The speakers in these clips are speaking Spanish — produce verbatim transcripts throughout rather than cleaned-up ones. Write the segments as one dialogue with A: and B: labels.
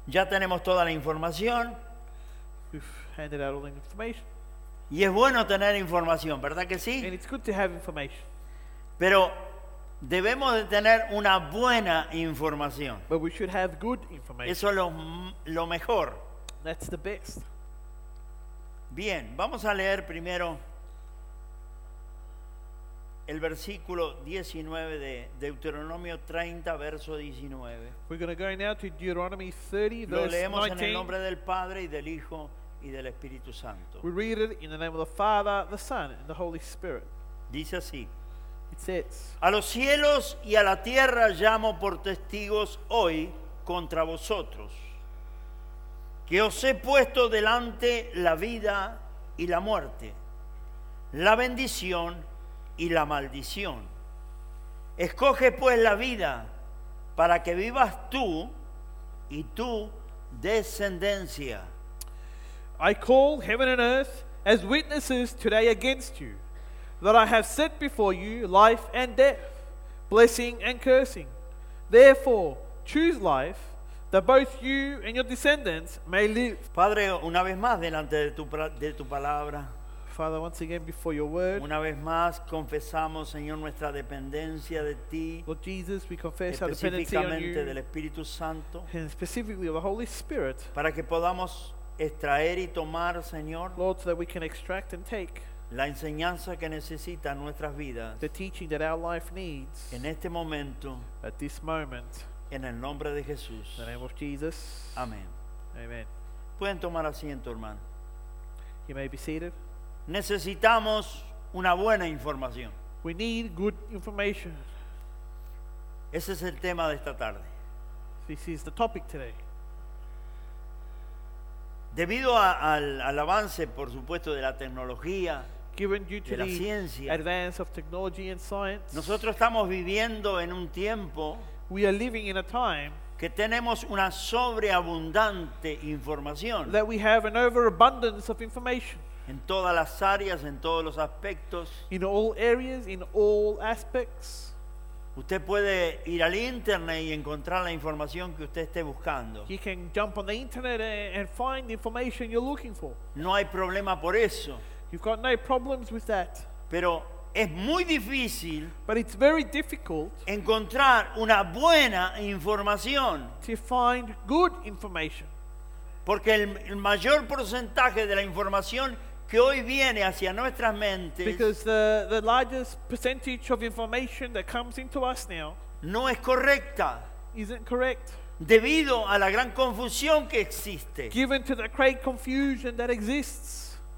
A: Ya tenemos toda la información
B: We've handed out all the information.
A: y es bueno tener información, ¿verdad que sí?
B: And it's good to have information.
A: Pero debemos de tener una buena información.
B: But we should have good information.
A: Eso es lo, lo mejor.
B: That's the best.
A: Bien, vamos a leer primero el versículo diecinueve de Deuteronomio treinta, verso diecinueve.
B: We're going to go now to Deuteronomy thirty,
A: Lo
B: verse
A: leemos en el
B: nineteen.
A: nombre del Padre y del Hijo y del Espíritu Santo.
B: We read it in the name of the Father, the Son, and the Holy Spirit.
A: Dice así:
B: It says,
A: a los cielos y a la tierra llamo por testigos hoy contra vosotros, que os he puesto delante la vida y la muerte, la bendición y la maldición. Escoge pues la vida para que vivas tú y tu descendencia.
B: I call heaven and earth as witnesses today against you, that I have set before you life and death, blessing and cursing. Therefore, choose life, that both you and your descendants may live.
A: Padre, una vez más delante de tu, pra- de tu palabra,
B: Father, once again before your word,
A: una vez más confesamos, Señor, nuestra dependencia de ti,
B: Lord Jesus, we confess our dependency on
A: específicamente del
B: you,
A: Espíritu Santo,
B: and specifically of the Holy Spirit,
A: para que podamos extraer y tomar, Señor,
B: Lord, so that we can extract and take
A: la enseñanza que necesitan nuestras vidas
B: the teaching that our life needs
A: en este momento,
B: at this moment.
A: en el nombre de Jesús.
B: In the name of Jesus.
A: Amén.
B: Amen.
A: Pueden tomar asiento, hermano.
B: You may be seated.
A: Necesitamos una buena información.
B: We need good information.
A: Ese es el tema de esta tarde.
B: This is the topic today.
A: Debido a- al, al avance, por supuesto, de la tecnología,
B: Given due to
A: de la
B: the
A: ciencia,
B: advance of technology and science,
A: nosotros estamos viviendo en un tiempo
B: we are living in a time
A: que tenemos una sobreabundante información
B: that we have an overabundance of information
A: en todas las áreas, en todos los aspectos.
B: in all areas, in all aspects.
A: Usted puede ir al internet y encontrar la información que usted esté buscando.
B: You can jump on the internet and, and find the information you're looking for.
A: No hay problema por eso,
B: You've got no problems with that.
A: pero es muy difícil
B: But it's very difficult
A: encontrar una buena información,
B: to find good information,
A: porque el, el mayor porcentaje de la información que hoy viene hacia nuestras mentes
B: because the, the largest percentage of information that comes into us now
A: no es correcta,
B: isn't correct,
A: debido a la gran confusión que existe.
B: given to the great confusion that exists.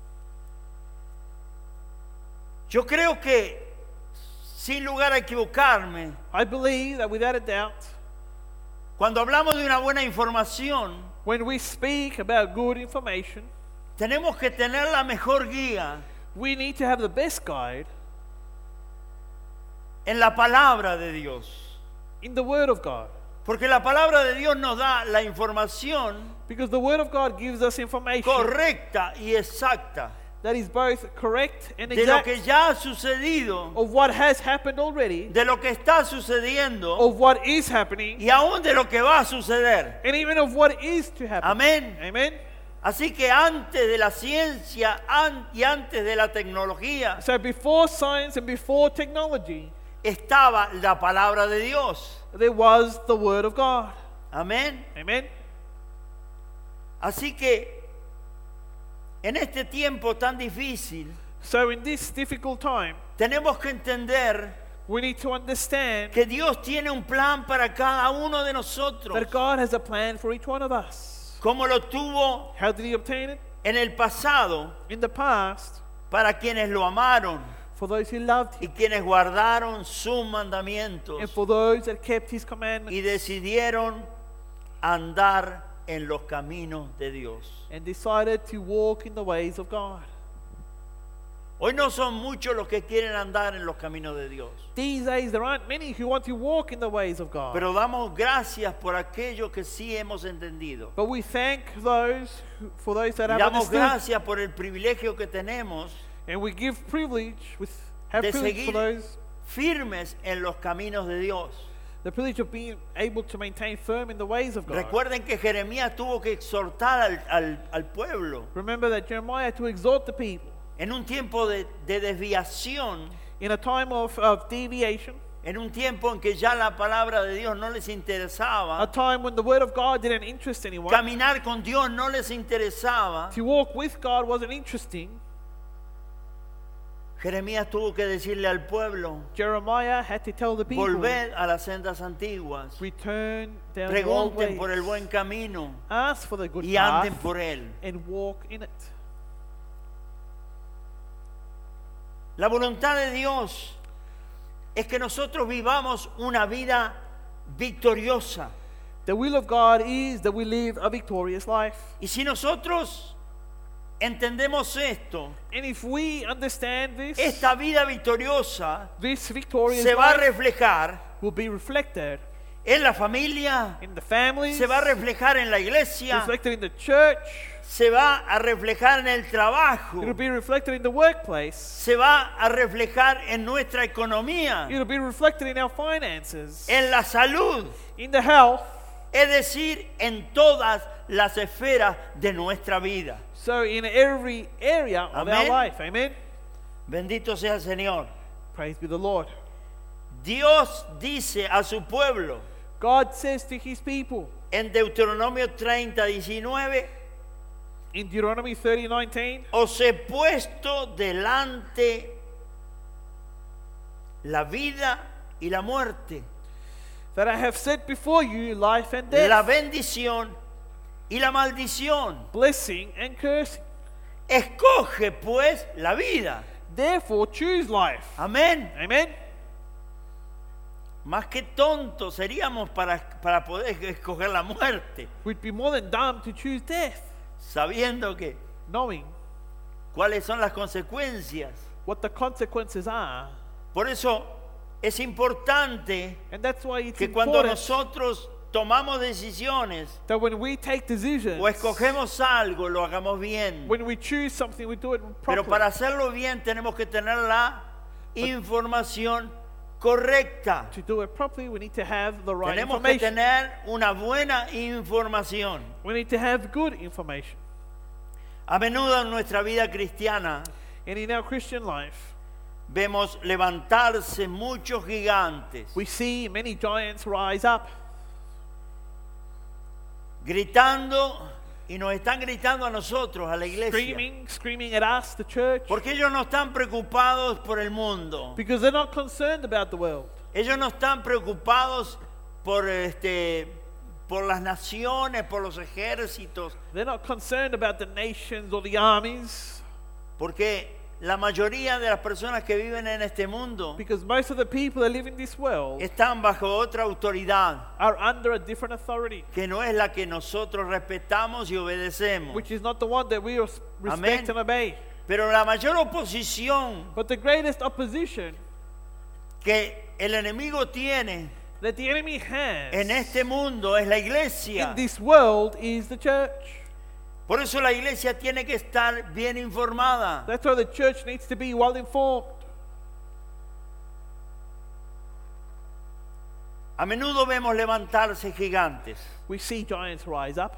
A: Yo creo que, sin lugar a equivocarme,
B: I believe that without a doubt,
A: cuando hablamos de una buena información,
B: when we speak about good information,
A: tenemos que tener la mejor guía
B: we need to have the best guide
A: en la palabra de Dios.
B: in the Word of God.
A: Porque la palabra de Dios nos da la información
B: Because the Word of God gives us information
A: correcta y exacta
B: that is both correct and
A: de lo
B: exact
A: que ya ha sucedido,
B: of what has happened already,
A: de lo que está sucediendo
B: of what is happening,
A: y aún de lo que va a suceder.
B: and even of what is to happen.
A: Amén.
B: Amen.
A: Así que antes de la ciencia an- y antes de la tecnología
B: So before science and before technology,
A: estaba la palabra de Dios.
B: there was the Word of God.
A: Amén.
B: Amen.
A: Así que en este tiempo tan difícil
B: So in this difficult time,
A: tenemos que entender
B: we need to understand
A: que Dios tiene un plan para cada uno de nosotros,
B: that God has a plan for each one of us.
A: como lo tuvo
B: How did He obtain it?
A: en el pasado
B: In the past,
A: para quienes lo amaron
B: for those who loved
A: y
B: Him,
A: quienes guardaron sus
B: and
A: mandamientos
B: for those that kept His commandments
A: y decidieron andar en los caminos de Dios.
B: and decided to walk in the ways of God.
A: Hoy no son muchos los que quieren andar en los caminos de Dios,
B: These days, there aren't many who want to walk in the ways of God.
A: pero damos gracias por aquellos que sí hemos entendido.
B: But we thank those who, for those that
A: Y
B: have
A: damos
B: understood,
A: gracias por el privilegio que tenemos
B: and we give privilege with have
A: de
B: privilege for
A: seguir
B: those
A: firmes en los caminos de Dios.
B: The privilege of being able to maintain firm in the ways of God.
A: Recuerden que Jeremías tuvo que exhortar al, al, al pueblo
B: Remember that Jeremiah had to exhort the people
A: en un tiempo de, de desviación,
B: in a time of, of deviation,
A: en un tiempo en que ya la palabra de Dios no les
B: a
A: interesaba,
B: time when the word of God didn't interest anyone.
A: caminar con Dios no les interesaba.
B: To walk with God wasn't interesting.
A: Jeremías tuvo que decirle al pueblo:
B: Jeremiah had to tell the people,
A: volved a las sendas antiguas,
B: return down the old
A: pregunten
B: ways,
A: por el buen camino
B: ask for the good
A: y anden
B: path,
A: por él.
B: and walk in it.
A: La voluntad de Dios es que nosotros vivamos una vida victoriosa.
B: The will of God is that we live a victorious life.
A: Y si nosotros entendemos esto,
B: And if we understand this,
A: esta vida victoriosa
B: this victorious
A: se va a
B: life
A: reflejar
B: will be reflected
A: en la familia,
B: in the families,
A: se va a reflejar en la iglesia,
B: reflected in the church,
A: se va a reflejar en el trabajo,
B: it'll be reflected in the workplace,
A: se va a reflejar en nuestra economía,
B: it'll be reflected in our finances,
A: en la salud,
B: in the health,
A: es decir, en todas las esferas de nuestra vida.
B: so in every area of
A: Amen.
B: our life. Amen.
A: Bendito sea el Señor.
B: Praise be the Lord.
A: Dios dice a su pueblo
B: God says to his people
A: en Deuteronomio treinta, diecinueve:
B: in Deuteronomy thirty nineteen,
A: os he puesto delante la vida y la muerte,
B: that I have set before you life and
A: la
B: death,
A: bendición y la maldición.
B: blessing and cursing.
A: Escoge pues la vida.
B: Therefore choose life.
A: Amén.
B: Amen.
A: Más que tontos seríamos para, para poder escoger la muerte,
B: We'd be more than dumb to choose death,
A: sabiendo que
B: knowing
A: cuáles son las consecuencias.
B: what the consequences are.
A: Por eso es importante
B: And that's why it's
A: que cuando
B: important
A: nosotros tomamos decisiones
B: that when we take decisions,
A: o escogemos algo, lo hagamos bien.
B: when we choose something, we do it
A: Pero
B: properly.
A: para hacerlo bien tenemos que tener la información correcta.
B: To do it properly, we need to have the right
A: Tenemos que
B: information.
A: tener una buena información.
B: We need to have good information.
A: A menudo en nuestra vida cristiana
B: And in our Christian life,
A: vemos levantarse muchos gigantes,
B: we see many giants rise up,
A: gritando, y nos están gritando a nosotros, a la iglesia,
B: screaming, screaming at us, the church,
A: porque ellos no están preocupados por el mundo.
B: because they're not concerned about the world.
A: Ellos no están preocupados por este por las naciones, por los ejércitos,
B: They're not concerned about the nations or the armies,
A: porque la mayoría de las personas que viven en este mundo
B: because most of the people that live in this world
A: están bajo otra autoridad
B: are under a different authority,
A: que no es la que nosotros respetamos y obedecemos.
B: which is not the one that we res- respect
A: Amen.
B: and obey.
A: Pero la mayor oposición
B: But the greatest opposition
A: que el enemigo tiene
B: that the enemy has
A: en este mundo es la iglesia.
B: in this world is the church.
A: Por eso la iglesia tiene que estar bien informada.
B: That's why the church needs to be well informed.
A: A menudo vemos levantarse gigantes
B: We see giants rise up,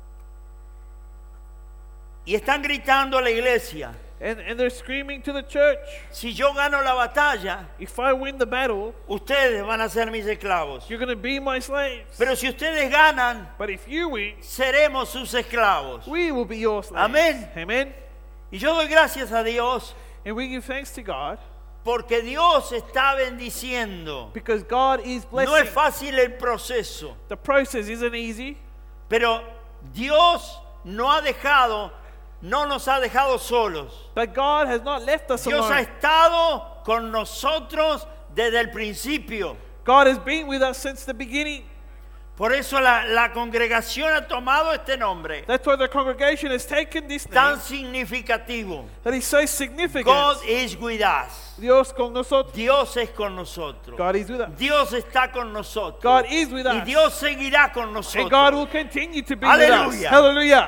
A: y están gritando a la iglesia:
B: and, and they're screaming to the church,
A: si yo gano la batalla,
B: if I win the battle,
A: ustedes van a ser mis esclavos.
B: you're going to be my slaves.
A: Pero si ustedes ganan,
B: But if you win,
A: seremos sus esclavos.
B: we will be your slaves.
A: Amén.
B: Amen.
A: Y yo doy gracias a Dios
B: And we give thanks to God
A: porque Dios está bendiciendo.
B: because God is
A: No es
B: blessing.
A: fácil el proceso,
B: The process isn't easy,
A: pero Dios no ha dejado, no nos ha dejado solos.
B: but God has not left us
A: Dios ha
B: alone.
A: estado con nosotros desde el principio.
B: God has been with us since the beginning.
A: Por eso la, la congregación ha tomado este nombre
B: That's why the congregation has taken this name
A: tan significativo.
B: that is so significant.
A: God is with us.
B: Dios con nosotros.
A: Dios es con nosotros.
B: God is with us.
A: Dios está con nosotros.
B: God is with
A: Y
B: us.
A: Dios seguirá con
B: And
A: nosotros.
B: God will continue to be with us.
A: Aleluya.
B: Hallelujah.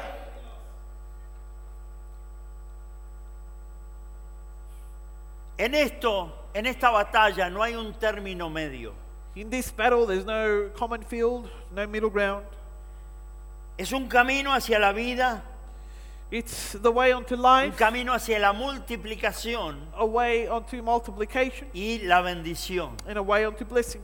A: En esto, en esta batalla no hay un término medio.
B: In this battle, there's no common field, no middle ground.
A: Es un camino hacia la vida,
B: It's the way onto
A: un
B: life,
A: camino hacia la multiplicación
B: a way onto multiplication,
A: y la bendición.
B: and a way onto blessing.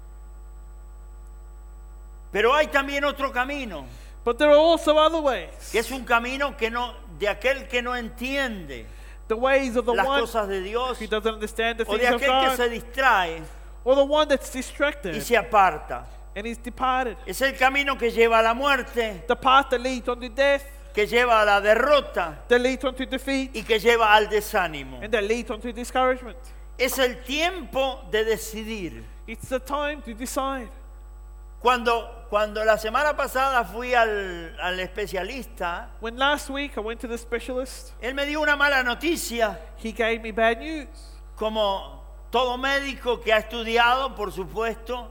A: Pero hay también otro camino,
B: But there are also other ways.
A: que es un camino que no, de aquel que no entiende
B: The ways of the
A: las
B: one
A: cosas de Dios,
B: who doesn't understand the
A: o de
B: things of
A: aquel que
B: God,
A: se distrae
B: or the one that's
A: y
B: distracted
A: se aparta.
B: and is departed.
A: Es el camino que lleva a la muerte,
B: The path that leads onto death,
A: que lleva a la derrota
B: that leads onto defeat,
A: y que lleva al desánimo.
B: and that leads onto discouragement.
A: Es el tiempo de decidir.
B: It's the time to decide.
A: Cuando, cuando la semana pasada fui al, al especialista,
B: When last week I went to the specialist,
A: él me dio una mala noticia,
B: he gave me bad news.
A: como todo médico que ha estudiado, por supuesto.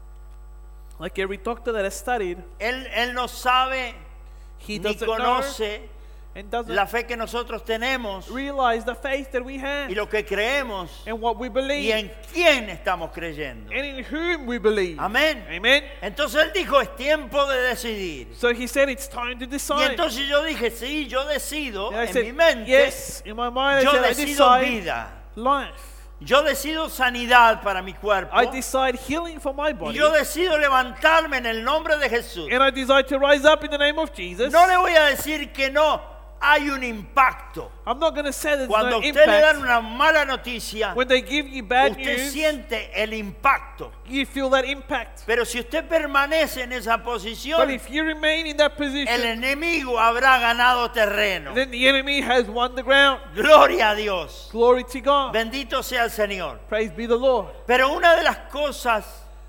B: Like every doctor that has studied,
A: Él, él no sabe
B: he
A: ni
B: doesn't know
A: conoce
B: and doesn't
A: la fe que nosotros tenemos
B: realize the faith that we
A: y
B: have
A: lo que creemos
B: and what we
A: y
B: believe
A: en quién estamos creyendo.
B: and in whom we believe.
A: Amén.
B: Amen.
A: Entonces él dijo, es tiempo de decidir.
B: So he said it's time to
A: Y
B: decide.
A: entonces yo dije, sí, yo decido
B: And I
A: en
B: said,
A: mi mente,
B: yes, in my mind I
A: yo
B: said, I
A: decido
B: decide
A: vida,
B: life.
A: yo decido sanidad para mi cuerpo
B: I decide healing for my
A: y
B: body.
A: yo decido levantarme en el nombre de Jesús.
B: And I decide to rise up in the name of Jesus.
A: No le voy a decir que no hay un impacto.
B: I'm not going to say there's
A: Cuando
B: no
A: a usted le dan
B: impact.
A: una mala noticia,
B: When they give you bad
A: usted
B: news,
A: siente el impacto.
B: you feel that impact.
A: Pero si usted permanece en esa
B: But
A: posición,
B: if you remain in that
A: el
B: position,
A: enemigo habrá ganado terreno.
B: then the enemy has won the ground.
A: Gloria a Dios.
B: Glory to God.
A: Bendito sea el Señor.
B: Praise be the Lord.
A: Pero una de las cosas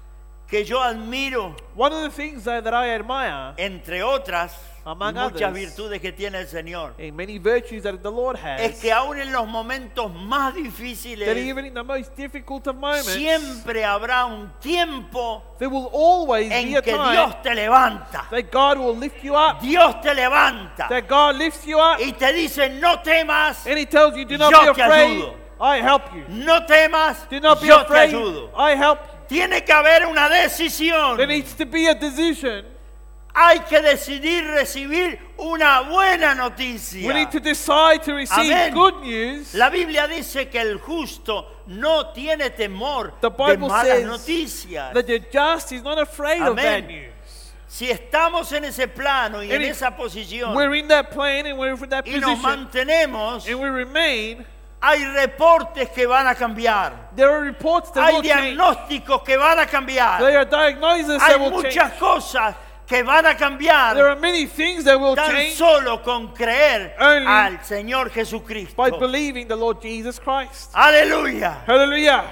A: que yo admiro,
B: One of the things that, that I admire,
A: entre otras,
B: Among
A: muchas
B: others,
A: virtudes que tiene el Señor,
B: and many virtues that the Lord
A: es
B: has,
A: que aún en los momentos más
B: that
A: difíciles,
B: even in the most difficult of moments,
A: siempre habrá un tiempo
B: there will always be
A: en
B: a
A: que
B: time
A: Dios te levanta.
B: that God will lift you up,
A: Dios te levanta
B: that God lifts you up,
A: y te dice, no temas,
B: and He tells you, do not
A: Yo
B: be
A: te
B: afraid,
A: ayudo.
B: I help you.
A: no temas,
B: Do not be
A: yo te
B: afraid,
A: ayudo.
B: I help you.
A: Tiene que haber una decisión.
B: There needs to be a decision.
A: Hay que decidir recibir una buena noticia.
B: We need to decide to receive
A: Amén.
B: good news.
A: La Biblia dice que el justo no tiene temor
B: The
A: de
B: Bible
A: malas
B: says
A: noticias.
B: that the just is not afraid of bad
A: Amén.
B: news.
A: Si estamos en ese plano y en
B: And if
A: esa posición
B: We're in that plane and we're in that
A: y nos
B: position
A: mantenemos,
B: and we remain.
A: hay reportes que van a cambiar.
B: There are reports that
A: Hay
B: will change.
A: diagnósticos que van a cambiar.
B: There are diagnoses
A: Hay
B: that will change.
A: muchas cosas que van a
B: There
A: cambiar
B: are many things that will
A: tan
B: change
A: solo con creer
B: Only
A: al Señor Jesucristo.
B: by believing the Lord Jesus Christ.
A: Aleluya.
B: Hallelujah.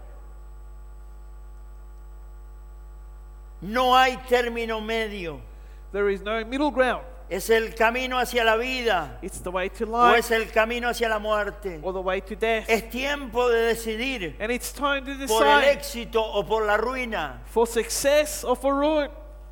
A: No hay término medio.
B: There is no middle ground.
A: ¿Es el camino hacia la vida
B: It's the way to
A: o
B: life
A: es el camino hacia la muerte?
B: or the way to death.
A: Es tiempo de decidir
B: And it's time to
A: por el
B: decide
A: éxito o por la ruina.
B: for success or for ruin.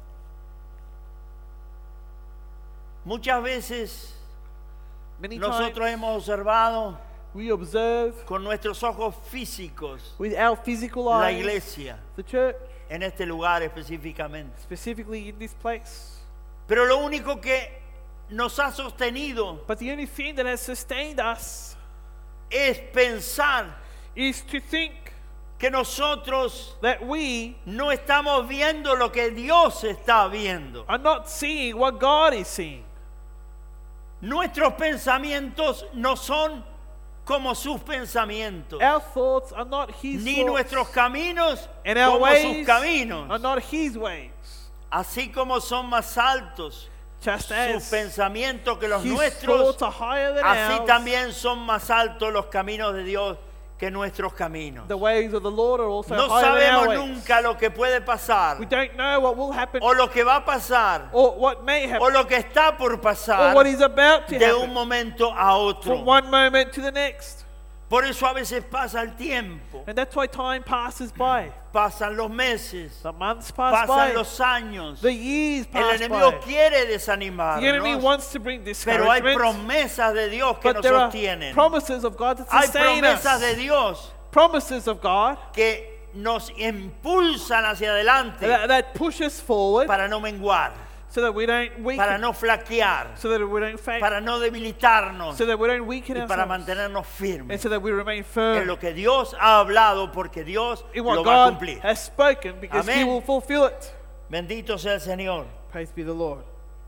A: Muchas veces
B: Many
A: nosotros
B: times
A: hemos observado
B: we observe
A: con nuestros ojos físicos
B: with our physical
A: la
B: eyes
A: iglesia,
B: the church,
A: en este lugar específicamente.
B: specifically in this place.
A: Pero lo único que nos ha sostenido
B: But the only thing that has sustained us
A: es pensar
B: is to think
A: que nosotros
B: that we
A: no estamos viendo lo que Dios está viendo.
B: are not seeing what God is seeing.
A: Nuestros pensamientos no son como sus pensamientos,
B: Our thoughts are not His
A: ni
B: thoughts,
A: nuestros caminos
B: and our
A: como sus
B: ways
A: caminos.
B: are not His ways.
A: Así como son más altos
B: Just
A: sus
B: as
A: pensamientos que los
B: His
A: nuestros,
B: thoughts are higher than
A: así
B: ours,
A: también son más altos los caminos de Dios que nuestros caminos.
B: the ways of the Lord are also
A: No
B: higher than our
A: sabemos
B: ways.
A: nunca lo que puede pasar,
B: We don't know what will happen
A: o lo que va a pasar,
B: or what may
A: o
B: happen
A: lo que está por
B: or
A: pasar
B: what is about to
A: de un
B: happen
A: momento a
B: from
A: otro.
B: one moment to the next.
A: Por eso a veces pasa el tiempo,
B: And that's why time passes by.
A: pasan los meses,
B: The months pass by.
A: pasan los años.
B: The years
A: El
B: pass
A: enemigo
B: by.
A: quiere
B: The enemy
A: desanimarnos,
B: wants to bring
A: pero hay
B: discouragement.
A: promesas de Dios que
B: But
A: nos
B: there are
A: sostienen.
B: promises of God that
A: Hay
B: sustain us.
A: promesas de Dios
B: Promises of God
A: que nos impulsan hacia adelante
B: that, that push us forward
A: para no menguar,
B: so that we don't
A: para
B: weaken,
A: no flaquear,
B: so that we don't faint,
A: para no debilitarnos
B: so that we don't weaken
A: y para
B: ourselves,
A: mantenernos
B: and
A: firmes
B: so that we remain
A: en
B: firm
A: lo que Dios ha hablado, porque Dios
B: in what
A: lo va a
B: God
A: cumplir.
B: has spoken, because He
A: Amén.
B: will fulfill it.
A: Bendito sea el Señor.
B: Praise be the Lord.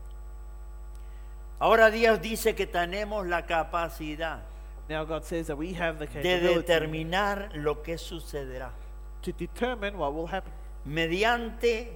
A: Ahora Dios dice que tenemos la capacidad
B: Now God says that we have the
A: de
B: capability
A: determinar lo que sucederá
B: to determine what will happen
A: mediante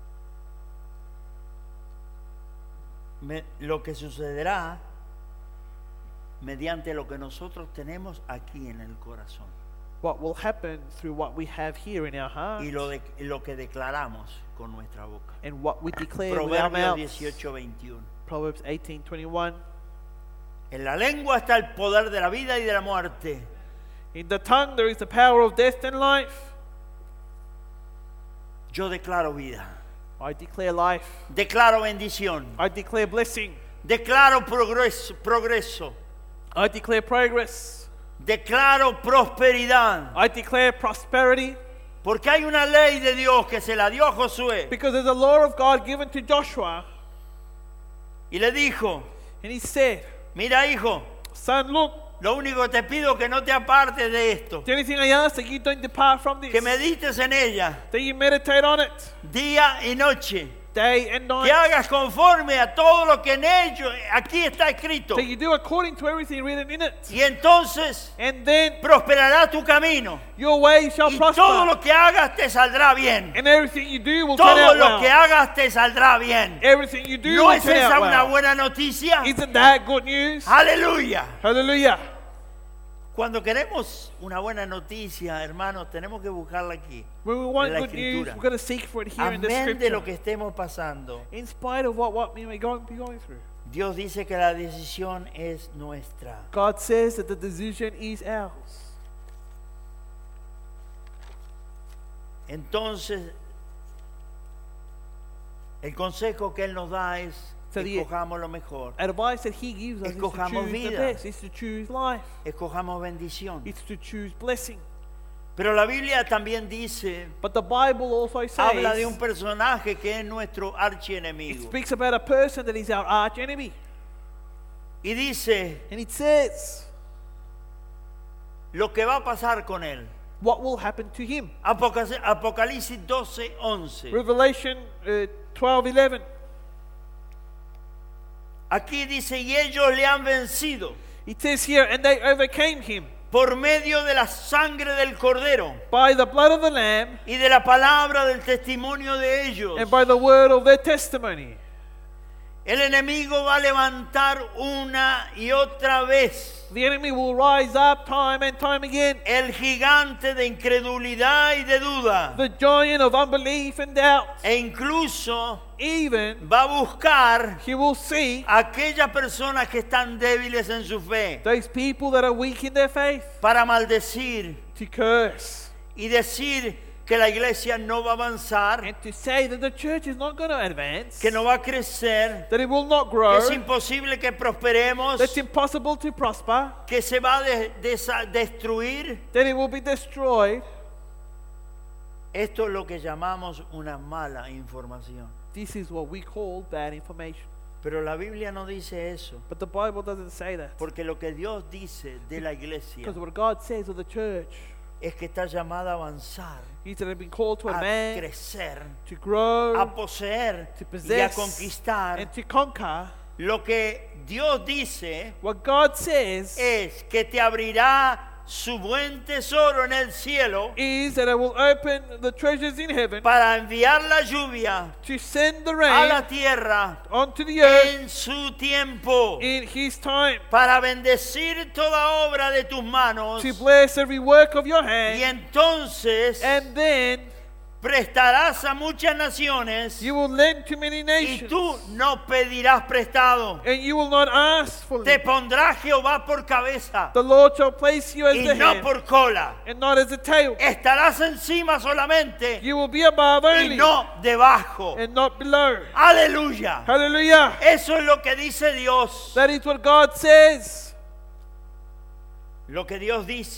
A: me- lo que sucederá mediante lo que nosotros tenemos aquí en el corazón
B: what will happen through what we have here in our heart
A: y lo, de- lo que declaramos con nuestra boca.
B: and what we declare with our
A: Proverbios
B: mouths.
A: dieciocho veintiuno.
B: Proverbs eighteen twenty-one.
A: En la lengua está el poder de la vida y de la muerte.
B: In the tongue there is the power of death and life.
A: Yo declaro vida,
B: I declare life.
A: declaro bendición,
B: I declare blessing.
A: declaro progreso, progreso,
B: I declare progress.
A: declaro prosperidad,
B: I declare prosperity.
A: porque hay una ley de Dios que se la dio a Josué
B: Because there's a law of God given to Joshua.
A: y le dijo,
B: And he said,
A: mira hijo,
B: son, look,
A: lo único que te pido es que no te apartes de esto,
B: the only thing I ask that you don't depart from this.
A: que medites en ella
B: That you meditate on it
A: día y noche,
B: day and
A: que
B: night.
A: hagas conforme a todo lo que en ello aquí está escrito,
B: That you do according to everything written in it.
A: y entonces
B: And then
A: prosperará tu camino
B: your way shall
A: y todo
B: prosper.
A: lo que hagas te saldrá bien.
B: And everything you do will turn
A: Todo
B: out
A: lo que
B: well.
A: hagas te saldrá bien.
B: Everything you do
A: ¿No
B: will
A: es
B: turn
A: esa
B: out
A: una
B: well.
A: buena noticia?
B: Isn't that good news?
A: Aleluya.
B: Hallelujah.
A: Cuando queremos una buena noticia, hermanos, tenemos que buscarla aquí.
B: When we want
A: En la
B: good news,
A: Escritura.
B: we're going to seek for it here in the
A: Amén de lo
B: scripture.
A: que estemos pasando.
B: In spite of what, what we may go, be going through.
A: Dios dice que la decisión es nuestra.
B: God says that the decision is ours.
A: Entonces, el consejo que Él nos da es
B: So the-
A: escojamos lo mejor,
B: Advice that He gives us is to
A: Escojamos
B: choose the
A: vida.
B: best, is to choose life,
A: escojamos bendición.
B: it's to choose blessing.
A: Pero la Biblia también dice,
B: But the Bible also
A: habla de un
B: says,
A: personaje que es nuestro
B: it
A: archienemigo.
B: speaks about a person that is our arch enemy.
A: Y dice
B: And it says
A: lo que va a pasar con él.
B: what will happen to him.
A: Apoca- Apocalipsis doce once.
B: Revelation uh, twelve eleven.
A: Aquí dice, y ellos le han vencido
B: It says here, and they overcame him
A: por medio de la sangre del Cordero
B: by the blood of the Lamb
A: y de la palabra del testimonio de ellos.
B: and by the word of their testimony.
A: El enemigo va a levantar una y otra vez
B: The enemy will rise up time and time again.
A: el gigante de incredulidad y de duda.
B: The giant of unbelief and doubt.
A: E incluso
B: Even
A: va a buscar
B: he will see
A: a aquellas personas que están débiles en su fe
B: those people that are weak in their faith
A: para maldecir
B: to curse
A: y decir que la iglesia no va a avanzar,
B: and to say that the church is not going to advance,
A: que no va a crecer,
B: that it will not
A: que
B: grow,
A: es imposible que prosperemos,
B: that it's impossible to prosper,
A: que se va a de- desa- destruir.
B: that it will be destroyed.
A: Esto es lo que llamamos una mala información.
B: This is what we call bad information.
A: Pero la Biblia no dice eso,
B: But the Bible doesn't say that.
A: porque lo que Dios dice de la iglesia
B: Because what God says of the church
A: es que está llamada a avanzar,
B: is that they've been called to
A: a
B: advance,
A: crecer,
B: to grow,
A: a poseer
B: to
A: y a
B: possess,
A: conquistar.
B: and to conquer.
A: Lo que Dios dice
B: What God says
A: es que te abrirá su buen tesoro en el cielo
B: is that I will open the treasures in heaven
A: para enviar la lluvia
B: to send the
A: a
B: rain
A: la tierra
B: onto the earth
A: en su tiempo,
B: in His time,
A: para bendecir toda obra de tus manos,
B: to bless every work of your
A: y
B: hand,
A: entonces
B: and then
A: prestarás a muchas naciones
B: you will lend to many
A: y
B: nations,
A: tú no pedirás prestado.
B: and you will not ask for
A: Te
B: them.
A: pondrá Jehová por cabeza
B: The Lord shall place you as
A: y
B: the
A: no
B: head
A: por cola.
B: and not as the tail.
A: Estarás encima solamente
B: You will be above
A: y
B: only
A: no debajo.
B: and not below.
A: Aleluya.
B: Hallelujah.
A: Eso es lo que dice Dios.
B: That is what God says.
A: Lo que Dios dice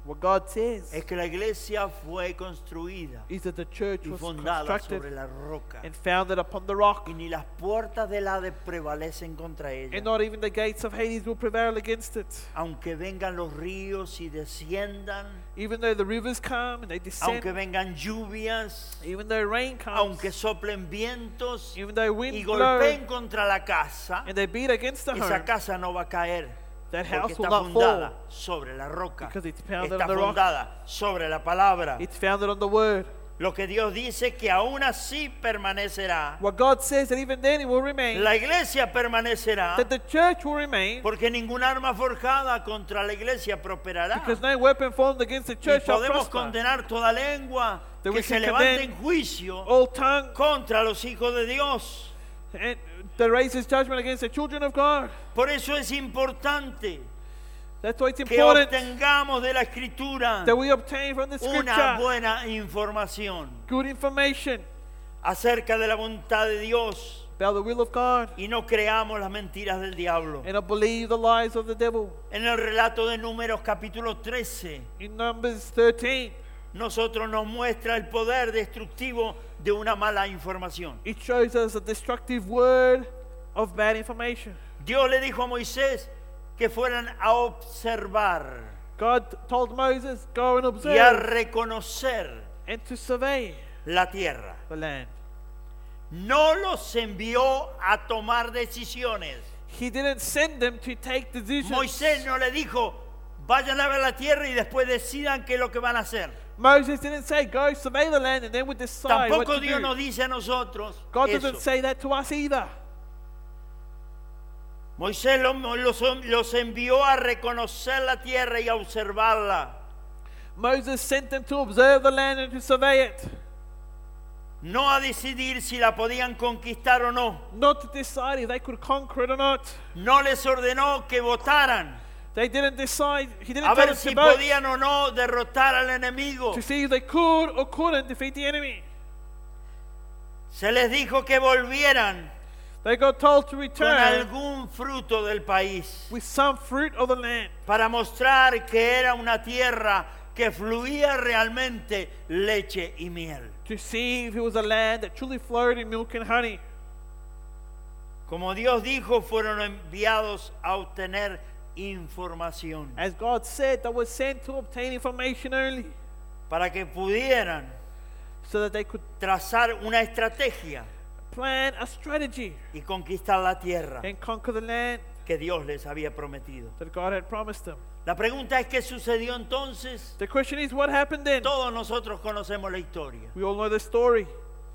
B: What God says
A: es que la iglesia fue construida
B: is that the church
A: y
B: was
A: fundada
B: constructed
A: sobre la roca.
B: and founded upon the rock,
A: Y ni las puertas del Hades prevalecen contra ella.
B: and not even the gates of Hades will prevail against it.
A: Aunque vengan los ríos y desciendan,
B: Even though the rivers come and they descend,
A: aunque vengan lluvias,
B: even though rain comes,
A: aunque soplen vientos
B: even though winds
A: y
B: blow
A: golpeen contra la casa,
B: and they beat against the
A: esa
B: home,
A: casa no va a caer.
B: that
A: Porque
B: house will
A: está
B: not
A: fundada
B: fall
A: sobre la roca.
B: because it's founded
A: Está
B: on the rock.
A: fundada sobre la palabra.
B: It's founded on the word.
A: Lo que Dios dice que aún así permanecerá.
B: What God says that even then it will remain,
A: La iglesia permanecerá
B: that the church will remain,
A: porque ningún arma forjada contra la iglesia prosperará.
B: because no weapon formed against the
A: Y
B: church shall
A: podemos
B: prosper.
A: condenar toda lengua
B: That we
A: que se
B: can
A: levante
B: condemn
A: en juicio
B: All tongue
A: contra los hijos de Dios.
B: and that raises judgment against the children of God.
A: Por eso es importante
B: That's why it's
A: que
B: important
A: obtengamos de la Escritura
B: that we obtain from the
A: una
B: scripture
A: buena información
B: good information
A: acerca de la voluntad de Dios
B: about the will of God
A: y no creamos las mentiras del diablo.
B: and not believe the lies of the devil.
A: En el relato de Números capítulo trece,
B: In Numbers thirteen,
A: nosotros nos muestra el poder destructivo de una mala información.
B: it shows us a destructive word of bad information.
A: Dios le dijo a Moisés que fueran a observar
B: God told Moses, go and
A: y a
B: observe
A: reconocer
B: and to survey
A: la tierra.
B: the land.
A: No los envió a tomar decisiones.
B: He didn't send them to take decisions.
A: Moisés no le dijo, vayan a ver la tierra y después decidan qué es lo que van a hacer.
B: Moses didn't say, go survey the land and then we decide what
A: Tampoco
B: to
A: Dios
B: do.
A: nos dice a nosotros
B: God
A: eso.
B: doesn't say that to us either.
A: Moisés lo- los, los envió a reconocer la tierra y a observarla.
B: Moses sent them to observe the land and to survey it,
A: No a decidir si la podían conquistar o no.
B: not to decide if they could conquer it or not.
A: No les ordenó que votaran
B: They didn't decide, he didn't
A: a
B: tell
A: ver
B: them
A: si
B: to vote
A: podían o no derrotar al enemigo.
B: to see if they could or couldn't defeat the enemy.
A: Se les dijo que volvieran
B: They got told to
A: con
B: return
A: algún fruto del país
B: with some fruit of the land
A: para mostrar que era una tierra que fluía realmente leche y miel.
B: to see if it was a land that truly flowed in milk and honey.
A: Como Dios dijo, fueron enviados a obtener información
B: As God said, they were sent to obtain information only
A: para que pudieran
B: so that they could
A: trazar una estrategia
B: plan a strategy
A: y conquistar la tierra
B: and conquer the land
A: que Dios les había prometido.
B: that God had promised them.
A: La pregunta es, ¿qué sucedió entonces?
B: The question is, what happened then?
A: Todos nosotros conocemos la historia.
B: We all know the story.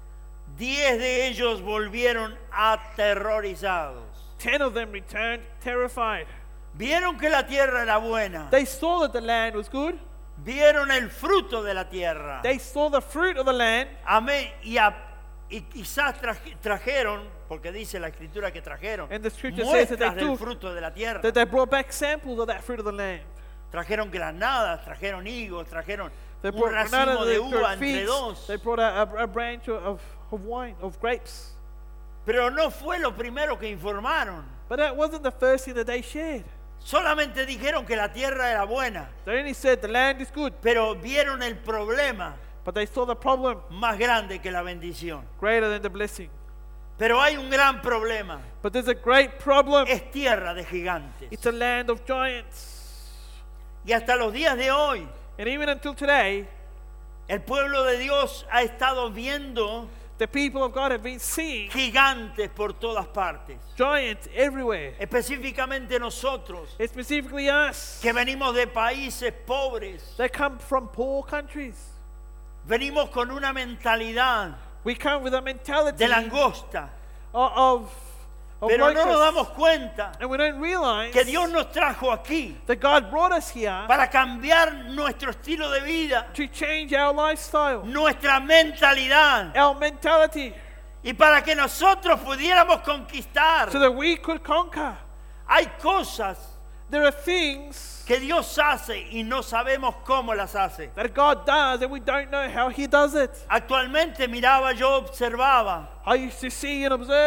A: Diez de ellos volvieron aterrorizados.
B: Ten of them returned terrified.
A: Vieron que la tierra era buena.
B: They saw that the land was good.
A: Vieron el fruto de la tierra.
B: They saw the fruit of the land.
A: Amén. Y, a- y quizás traje- trajeron, porque dice la escritura que trajeron,
B: And the scripture says that
A: muestras
B: they
A: del
B: took-
A: fruto de la tierra.
B: That they brought back samples of that fruit of the land.
A: Trajeron granadas, trajeron higos, trajeron
B: They
A: un
B: brought none
A: racimo
B: of
A: de
B: the
A: uva entre
B: figs.
A: dos.
B: They brought a, a, a branch of, of wine, of grapes.
A: Pero no fue lo primero que informaron.
B: But that wasn't the first thing that they shared.
A: Solamente dijeron que la tierra era buena,
B: They only said the land is good,
A: pero vieron el problema
B: but they saw the problem
A: más grande que la bendición.
B: greater than the blessing.
A: Pero hay un gran problema.
B: But there's a great problem.
A: Es tierra de gigantes.
B: It's a land of giants.
A: Y hasta los días de hoy,
B: And even until today,
A: el pueblo de Dios ha estado viendo
B: the people of God have been seeing
A: gigantes por todas partes.
B: giants everywhere.
A: Específicamente nosotros,
B: And specifically us.
A: que venimos de países pobres,
B: They come from poor countries.
A: venimos con una mentalidad
B: We come with a mentality
A: de langosta,
B: of, of, of
A: pero no nos
B: locusts.
A: damos cuenta
B: And we don't realize
A: que Dios nos trajo aquí
B: that God brought us here
A: para cambiar nuestro estilo de vida,
B: to change our lifestyle,
A: nuestra mentalidad,
B: our mentality,
A: y para que nosotros pudiéramos conquistar.
B: so that we could conquer.
A: Hay cosas
B: There are things
A: que Dios hace y no sabemos cómo las hace.
B: that God does and we don't know how He does it.
A: Actualmente miraba, yo observaba
B: I used to see and observe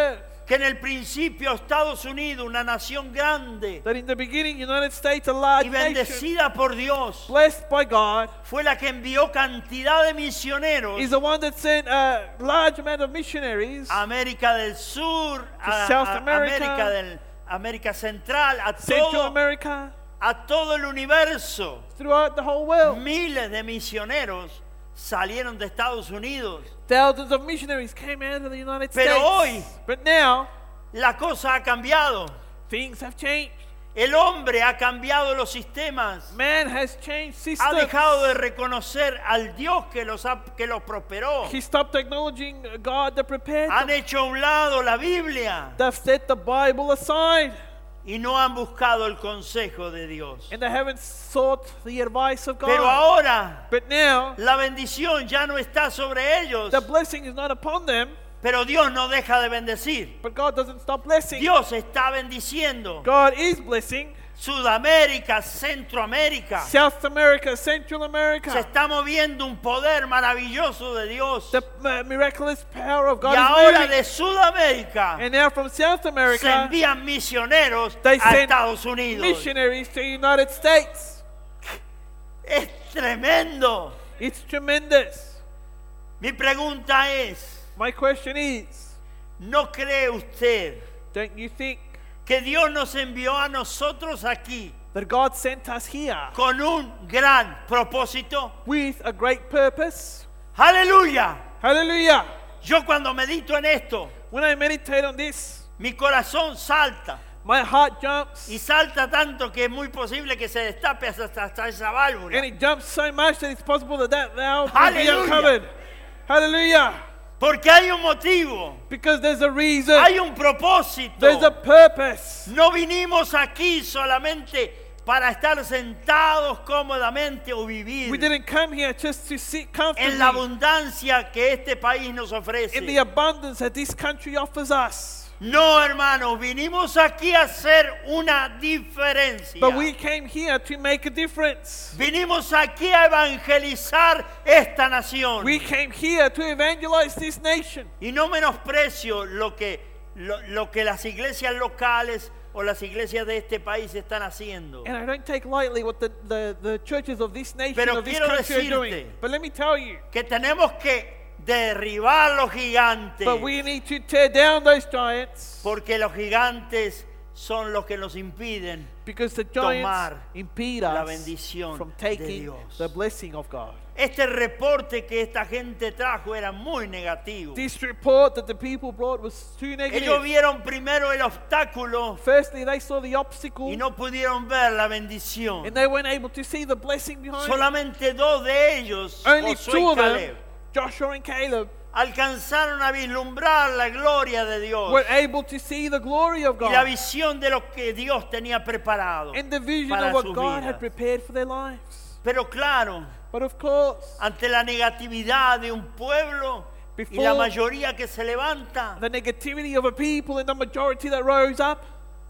A: que en el principio Estados Unidos, una nación grande
B: that in the beginning United States, a large
A: y
B: nation,
A: bendecida por Dios,
B: blessed by God,
A: fue la que envió cantidad de misioneros
B: is the one that sent a large amount of missionaries
A: a América del Sur, a,
B: South
A: a
B: America,
A: América del América Central, a
B: Central
A: todo,
B: America,
A: a todo el universo.
B: throughout the whole world.
A: Miles de misioneros salieron de Estados Unidos.
B: Thousands of missionaries came out of the United
A: Pero
B: States.
A: hoy-
B: But now,
A: La cosa ha cambiado.
B: things have changed.
A: El hombre ha cambiado los sistemas.
B: Man has changed
A: Ha
B: systems.
A: dejado de reconocer al Dios que los, ha- que los prosperó.
B: He stopped acknowledging God that prepared
A: Han
B: them.
A: hecho a un lado la Biblia
B: They've set the Bible aside,
A: y no han buscado el consejo de Dios.
B: and they haven't sought the advice of
A: Pero
B: God.
A: ahora
B: But now,
A: la bendición ya no está sobre ellos.
B: the blessing is not upon them,
A: Pero Dios no deja de bendecir.
B: but God doesn't stop blessing.
A: Dios está bendiciendo
B: God is blessing
A: Sudamérica, Centroamérica.
B: South America, Central
A: Se
B: America.
A: está moviendo un poder maravilloso de Dios.
B: The uh, miraculous power of God
A: Y
B: is
A: ahora
B: moving.
A: de Sudamérica
B: And now from South
A: se
B: America,
A: envían misioneros
B: they
A: a
B: send
A: Estados Unidos.
B: missionaries to the United States.
A: Es tremendo.
B: It's tremendous.
A: Mi pregunta es,
B: My question is,
A: ¿no cree usted
B: don't you think
A: que Dios nos envió a nosotros aquí
B: that God sent us here
A: con un gran propósito?
B: with a great purpose?
A: Aleluya.
B: Hallelujah.
A: Yo cuando medito en esto,
B: When I meditate on this,
A: mi corazón salta.
B: my heart jumps,
A: Y salta tanto que es muy posible que se destape hasta, hasta esa válvula.
B: and it jumps so much that it's possible that that valve will be
A: Hallelujah.
B: uncovered. Hallelujah.
A: Porque hay un motivo,
B: Because there's a reason.
A: hay un propósito.
B: There's a purpose.
A: No vinimos aquí solamente para estar sentados cómodamente o vivir
B: We didn't come here just to sit
A: en la
B: comfortably
A: abundancia que este país nos ofrece.
B: in the abundance that this country offers us.
A: No, hermanos, vinimos aquí a hacer una diferencia.
B: But we came here to make a difference.
A: Vinimos aquí a evangelizar esta nación.
B: We came here to evangelize this nation.
A: Y no menosprecio lo que, lo, lo que las iglesias locales o las iglesias de este país están haciendo.
B: And I don't take lightly what the, the, the churches of this nation,
A: Pero
B: of this
A: quiero
B: country are
A: decirte
B: doing. But let me tell you,
A: Que tenemos que derribar los gigantes.
B: but we need to tear down those giants,
A: Porque los gigantes son los que nos impiden
B: because the
A: tomar
B: giants impede
A: la
B: us
A: bendición
B: from
A: de
B: taking
A: Dios.
B: the blessing of God.
A: Este reporte que esta gente trajo era muy negativo.
B: This report that the people brought was too
A: Ellos
B: negative.
A: vieron primero el obstáculo
B: Firstly, they saw the obstacle,
A: y no pudieron ver la bendición.
B: and they weren't able to see the blessing behind it.
A: Solamente dos de ellos,
B: Only
A: Josué
B: two
A: y
B: of them,
A: Caleb,
B: Joshua and Caleb,
A: alcanzaron a vislumbrar la gloria de Dios
B: were able to see the glory of
A: y la
B: God
A: visión de lo que Dios tenía preparado
B: and the vision
A: para
B: of what
A: sus
B: God
A: vidas.
B: had prepared for their lives.
A: Pero claro,
B: But of course,
A: ante la negatividad de un pueblo y
B: Before-
A: la mayoría que se levanta,
B: the negativity of a people and the majority that rose up,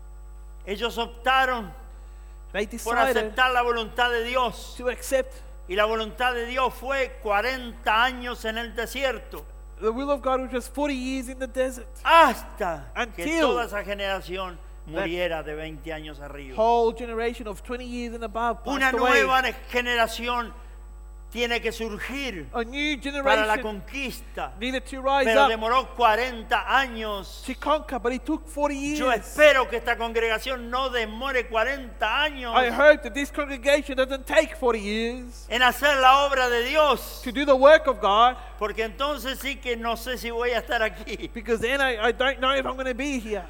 A: ellos optaron
B: they
A: por
B: decided
A: aceptar la voluntad de Dios.
B: to accept
A: Y la voluntad de Dios fue cuarenta años en el desierto,
B: the will of God, which was forty years in the desert.
A: hasta que
B: Until
A: toda esa generación muriera de veinte años arriba.
B: Whole generation of twenty years and above
A: Una
B: passed away.
A: nueva generación tiene que surgir
B: A new
A: para la
B: generation
A: conquista,
B: needed to rise
A: pero
B: up
A: demoró cuarenta años.
B: to conquer, but it took forty years.
A: Yo espero que esta congregación no demore cuarenta años
B: I hope that this congregation doesn't take forty years
A: en hacer la obra de Dios,
B: to do the work of God,
A: porque entonces sí que no sé si voy a estar aquí.
B: because then I, I don't know if I'm going to be here.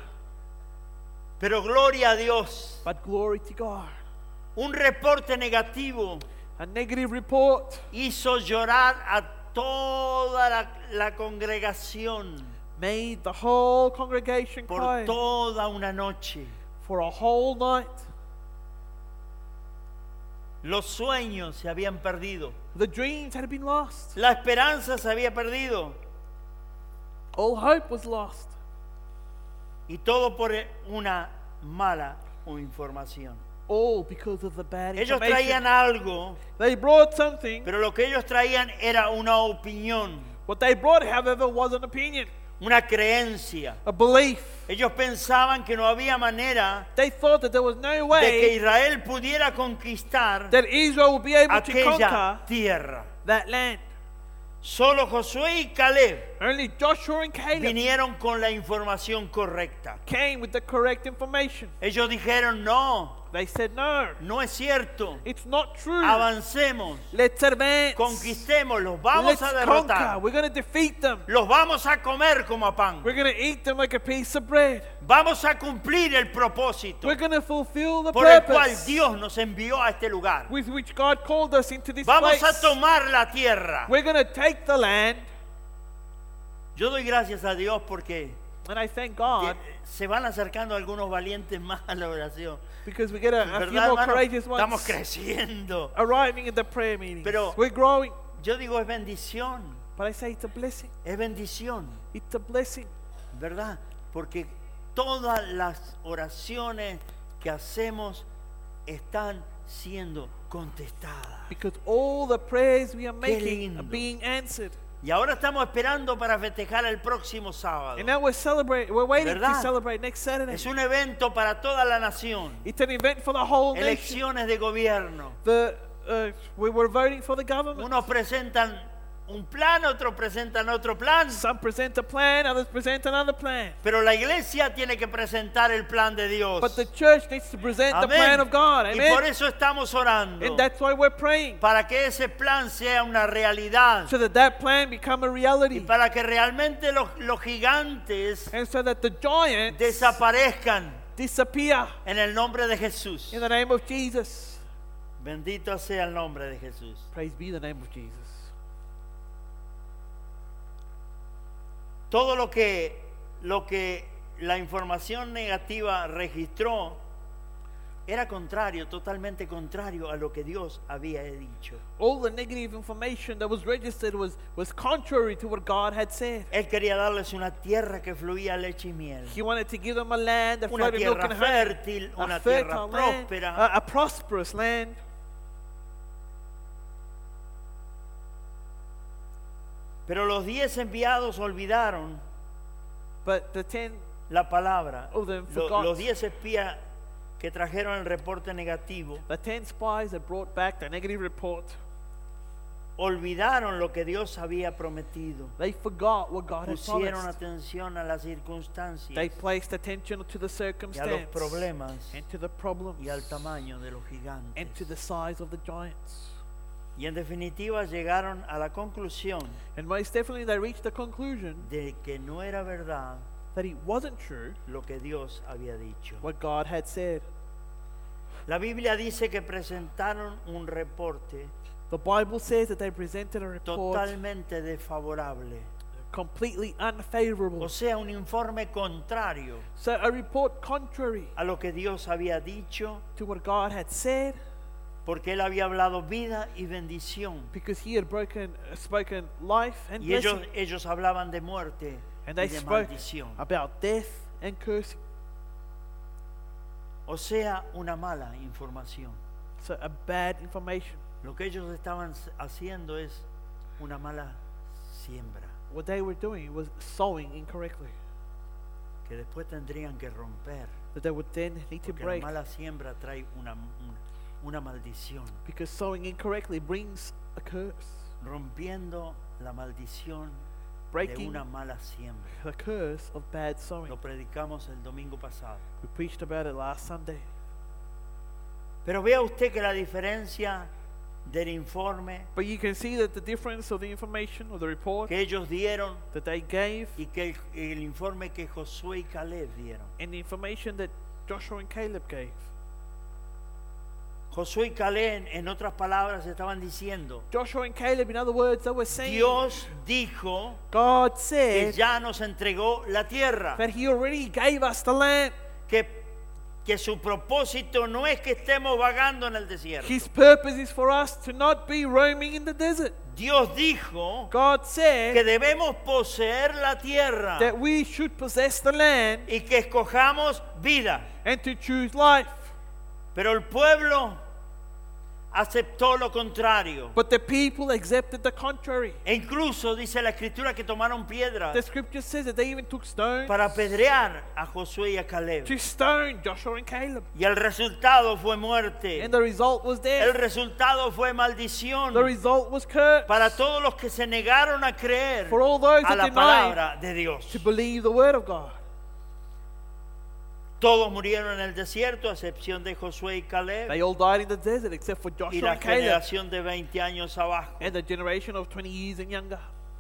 A: Pero gloria a Dios.
B: But glory to God.
A: Un reporte negativo
B: A negative report
A: hizo llorar a toda la, la congregación
B: made the whole congregation
A: por
B: cry
A: toda una noche.
B: for a whole night.
A: Los sueños se habían perdido.
B: The dreams had been lost.
A: La esperanza se había perdido.
B: All hope was lost.
A: Y todo por una mala información.
B: All because of the bad
A: Ellos
B: information.
A: traían algo,
B: They brought something.
A: pero lo que ellos traían era una opinión,
B: What they brought, however, was an opinion.
A: una creencia.
B: a belief.
A: Ellos pensaban que no había manera
B: They thought that there was no
A: de que
B: way
A: Israel pudiera conquistar
B: that Israel would be able to
A: aquella
B: conquer
A: tierra.
B: that land.
A: Solo Josué y Caleb
B: Only Joshua and Caleb
A: vinieron con la información correcta.
B: came with the correct information.
A: Ellos dijeron, no,
B: They said, no,
A: no es cierto.
B: it's not true.
A: Avancemos,
B: Let's advance.
A: conquistemos, los vamos
B: Let's
A: a
B: conquer.
A: derrotar.
B: We're going to defeat them.
A: Los vamos a comer como a pan.
B: We're going to eat them like a piece of bread.
A: Vamos a cumplir el propósito
B: We're going to fulfill the
A: por el cual
B: purpose
A: Dios nos envió a este lugar.
B: with which God called us into this
A: Vamos
B: place.
A: a tomar la tierra.
B: We're going to take the land,
A: Yo doy gracias a Dios porque
B: and I thank God
A: que se van acercando algunos valientes más a la oración.
B: because we get a, a few
A: ¿Verdad,
B: more
A: hermano?
B: courageous
A: Estamos
B: ones
A: creciendo.
B: arriving in the prayer meetings.
A: Pero-
B: We're growing.
A: Yo digo es bendición,
B: But I say it's a blessing.
A: es bendición,
B: It's a blessing.
A: ¿verdad? Porque todas las oraciones que hacemos están siendo contestadas.
B: Because all the prayers we are
A: Qué
B: making are
A: lindo.
B: being answered.
A: Y ahora estamos esperando para festejar el próximo sábado.
B: And now we're celebrating, we're waiting
A: ¿Verdad?
B: to celebrate next Saturday.
A: Es un evento para toda la nación.
B: It's an event for the whole nation.
A: Elecciones de gobierno.
B: The, uh, we were voting for the government.
A: Unos presentan un plan, otros presentan otro plan.
B: Some present a plan, others present another plan.
A: Pero la iglesia tiene que presentar el plan de Dios.
B: But the church needs to present the
A: Amén.
B: plan of God.
A: Y por
B: Amen.
A: eso estamos orando.
B: And that's why we're praying.
A: Para que ese plan sea una realidad.
B: So that that plan become a
A: Y
B: reality.
A: para que realmente los, los gigantes
B: And so that the giants
A: desaparezcan
B: disappear
A: en el nombre de Jesús.
B: in the name of Jesus.
A: Bendito sea el nombre de Jesús.
B: Praise be the name of Jesus.
A: Todo lo que, lo que la información negativa registró era contrario, totalmente contrario a lo que Dios había dicho.
B: All the negative information that was registered was, was contrary to what God had said.
A: Él quería darles una tierra que fluía leche y miel.
B: He wanted to give them a land that
A: Una
B: flowed milk
A: tierra
B: and honey.
A: fértil,
B: A
A: una
B: fertile
A: tierra
B: land,
A: próspera.
B: a, a prosperous land.
A: Pero los diez enviados olvidaron
B: But the ten
A: la palabra.
B: of them
A: Lo-
B: forgot.
A: los diez espías que trajeron el reporte negativo
B: The ten spies that brought back the negative report,
A: olvidaron lo que Dios había prometido.
B: they forgot what God had
A: Pusieron
B: promised.
A: atención a las circunstancias
B: They placed attention to the
A: y a los
B: circumstance
A: problemas
B: and to the problems
A: y al tamaño de los
B: and to
A: gigantes.
B: the size of the giants.
A: Y en definitiva llegaron a la conclusión
B: And most definitely they reached the conclusion
A: de que no era verdad
B: that it wasn't true
A: lo que Dios había dicho.
B: what God had said.
A: La Biblia dice que presentaron un reporte
B: The Bible says that they presented a report
A: totalmente desfavorable,
B: completely unfavorable.
A: o sea, un informe contrario
B: So a report contrary
A: a lo que Dios había dicho,
B: to what God had said,
A: porque Él había hablado vida y bendición.
B: because he had broken, uh, spoken life and
A: Y ellos,
B: blessing.
A: ellos hablaban de muerte
B: And
A: y
B: they
A: de
B: spoke
A: maldición.
B: about death and cursing.
A: O sea, una mala información.
B: So a bad information.
A: Lo que ellos estaban s- haciendo es una mala siembra,
B: What they were doing was sowing incorrectly.
A: que después tendrían que romper,
B: That they would then need to
A: porque la
B: break.
A: mala siembra trae una, una, una maldición.
B: Because sowing incorrectly brings a curse.
A: Rompiendo la maldición de
B: Breaking
A: una mala siembra.
B: the curse of bad sowing.
A: Lo predicamos el domingo pasado.
B: We preached about it last Sunday.
A: Pero vea usted que la diferencia del informe
B: But you can see that the difference of the information or the report
A: que ellos dieron
B: that they gave
A: y que el, el informe que Josué y Caleb dieron.
B: and the information that Joshua and Caleb gave.
A: Josué y Caleb, en otras palabras, estaban diciendo,
B: Joshua and Caleb, in other words, they were saying,
A: Dios dijo
B: God
A: que
B: said
A: ya nos entregó la tierra,
B: that he already gave us the land.
A: que, que su propósito no es que estemos vagando en el desierto.
B: His purpose is for us to not be roaming in the desert.
A: Dios dijo
B: God
A: que
B: said
A: debemos poseer la tierra
B: that we should possess the land
A: y que escojamos vida.
B: and to choose life.
A: Pero el pueblo aceptó lo contrario.
B: But the people accepted the contrary.
A: E incluso dice la escritura que tomaron piedras
B: The scripture says that they even took stones
A: para apedrear a Josué y a Caleb.
B: to stone Joshua and Caleb.
A: Y el resultado fue muerte.
B: And the result was
A: El
B: death.
A: resultado fue maldición
B: The result was curse
A: para todos los que se negaron a creer
B: for all those
A: a
B: that
A: la
B: denied
A: palabra de Dios.
B: to believe the word of God.
A: Todos murieron en el desierto, a excepción de Josué y Caleb
B: They all died in the desert except for
A: y
B: Joshua
A: la
B: and Caleb
A: generación de veinte años abajo.
B: and the generation of twenty years and younger.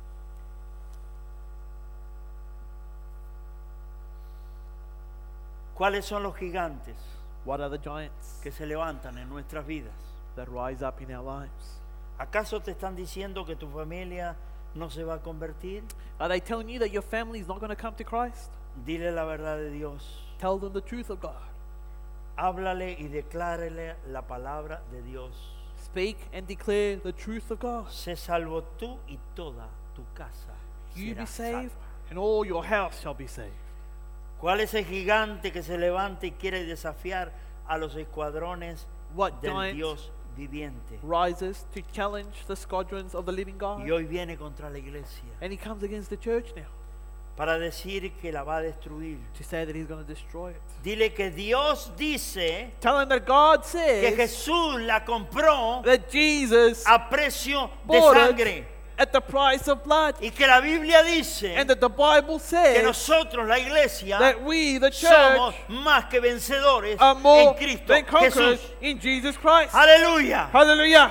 A: ¿Cuáles son los gigantes
B: What are the giants
A: que se levantan en nuestras vidas?
B: that rise up in our lives?
A: ¿Acaso te están diciendo que tu familia no se va a convertir?
B: Are they telling you that your family is not going to come to Christ?
A: Dile la verdad de Dios.
B: Tell them the truth of God.
A: Háblale y declárele la palabra de Dios.
B: Speak and declare the truth of God.
A: Sé salvo tú y toda tu casa
B: You
A: será
B: be saved,
A: salva.
B: and all your house shall be saved.
A: ¿Cuál es el gigante que se levanta y quiere desafiar a los escuadrones
B: What
A: del
B: giant
A: Dios viviente?
B: rises to challenge the squadrons of the living God?
A: Y hoy viene contra la iglesia
B: And he comes against the church now
A: para decir que la va a destruir.
B: to say that he's going to destroy it.
A: Dile que Dios dice
B: Tell him that God
A: que
B: says
A: Jesús la compró
B: that Jesus
A: a precio de
B: bought
A: sangre
B: it at the price of blood.
A: y que la Biblia dice
B: And that the Bible
A: que
B: says
A: nosotros, la iglesia,
B: that we, the
A: somos
B: church,
A: más que vencedores
B: are more
A: en Cristo
B: than conquerors
A: Jesús.
B: in Jesus Christ.
A: Aleluya.
B: Hallelujah.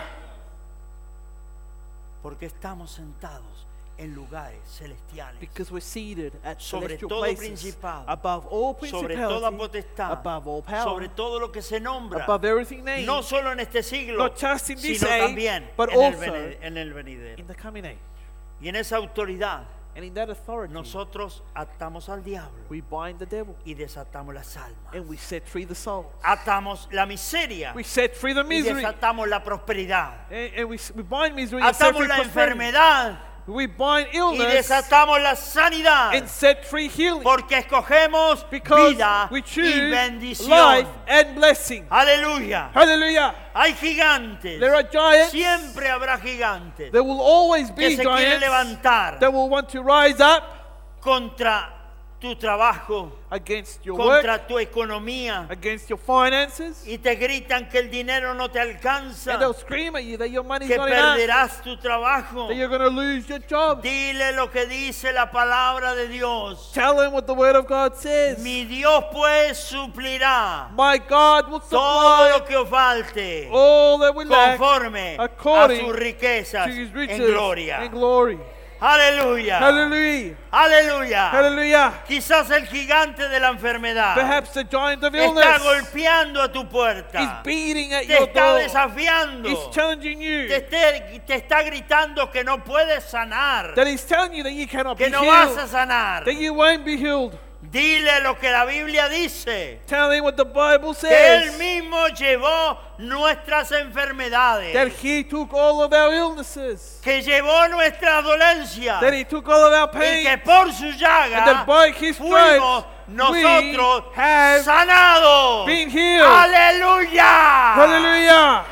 A: Porque estamos sentados en lugares celestiales,
B: Because we're seated at
A: sobre
B: celestial
A: todo
B: places,
A: principado,
B: above all
A: sobre toda
B: principality,
A: potestad,
B: above all power,
A: sobre todo lo que se nombra,
B: above everything named,
A: no solo en este siglo,
B: not just in this
A: sino
B: age,
A: también
B: but
A: en el,
B: also
A: vene- en el venidero.
B: in the coming age.
A: Y en esa autoridad
B: And in that authority,
A: nosotros atamos al diablo
B: we bind the devil
A: y desatamos las almas.
B: and we set free the souls.
A: Atamos la miseria
B: We set free the
A: y
B: misery.
A: desatamos la prosperidad.
B: And, and we, we bind misery and set
A: Atamos
B: free
A: la
B: prosperity.
A: enfermedad
B: We bind
A: y
B: illness
A: desatamos la sanidad.
B: and set free healing.
A: Porque escogemos
B: Because
A: vida
B: we
A: y
B: choose
A: bendición.
B: life and blessing.
A: Aleluya.
B: Hallelujah.
A: Hay gigantes.
B: There are giants.
A: Siempre habrá gigantes
B: There will always
A: que
B: be
A: se quieren
B: giants
A: levantar
B: that will want to rise up
A: contra tu trabajo,
B: against your work,
A: contra tu economía
B: against your finances,
A: y te gritan que el dinero no te alcanza,
B: and they'll scream at you that your money's
A: que
B: not enough,
A: perderás tu trabajo.
B: that you're going to lose your job.
A: Dile lo que dice la palabra de Dios.
B: Tell them what the Word of God says.
A: Mi Dios pues suplirá
B: My God will
A: todo lo
B: supply
A: que os falte
B: all that we lack
A: conforme a
B: according
A: sus riquezas
B: to His
A: en
B: riches
A: gloria.
B: and glory.
A: Aleluya.
B: Hallelujah.
A: Aleluya.
B: Hallelujah.
A: Quizás el gigante de la enfermedad
B: Perhaps the giant of
A: está
B: illness
A: golpeando a tu
B: is
A: puerta.
B: beating at
A: Te
B: your
A: está
B: door.
A: desafiando.
B: He's challenging you.
A: Te, te- te está gritando que no puedes sanar.
B: That he's telling you that you cannot be
A: Que no vas a
B: healed.
A: sanar.
B: That you won't be healed.
A: Dile lo que la Biblia dice.
B: Tell him what the Bible
A: Que Él
B: says.
A: mismo llevó nuestras enfermedades.
B: That he took all of our illnesses.
A: Que llevó nuestras dolencias.
B: That he took all of our
A: Y que
B: pain.
A: por su
B: And that
A: llaga
B: by his
A: fuimos
B: stripes we
A: nosotros
B: have
A: sanados.
B: been healed.
A: Aleluya.
B: Hallelujah.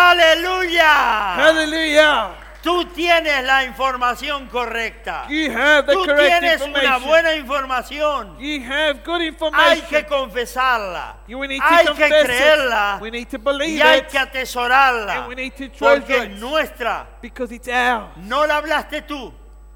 A: Aleluya.
B: Hallelujah.
A: Tú tienes la información correcta.
B: You have the
A: Tú
B: correct
A: tienes una
B: information.
A: buena información.
B: You have good
A: Hay
B: information.
A: que confesarla.
B: You- We need to
A: Hay que
B: confess
A: creerla.
B: it. We need to believe
A: Y hay
B: it.
A: que atesorarla.
B: And we need to
A: Porque
B: treasure
A: es
B: it.
A: nuestra.
B: Because it's ours.
A: No la hablaste tú.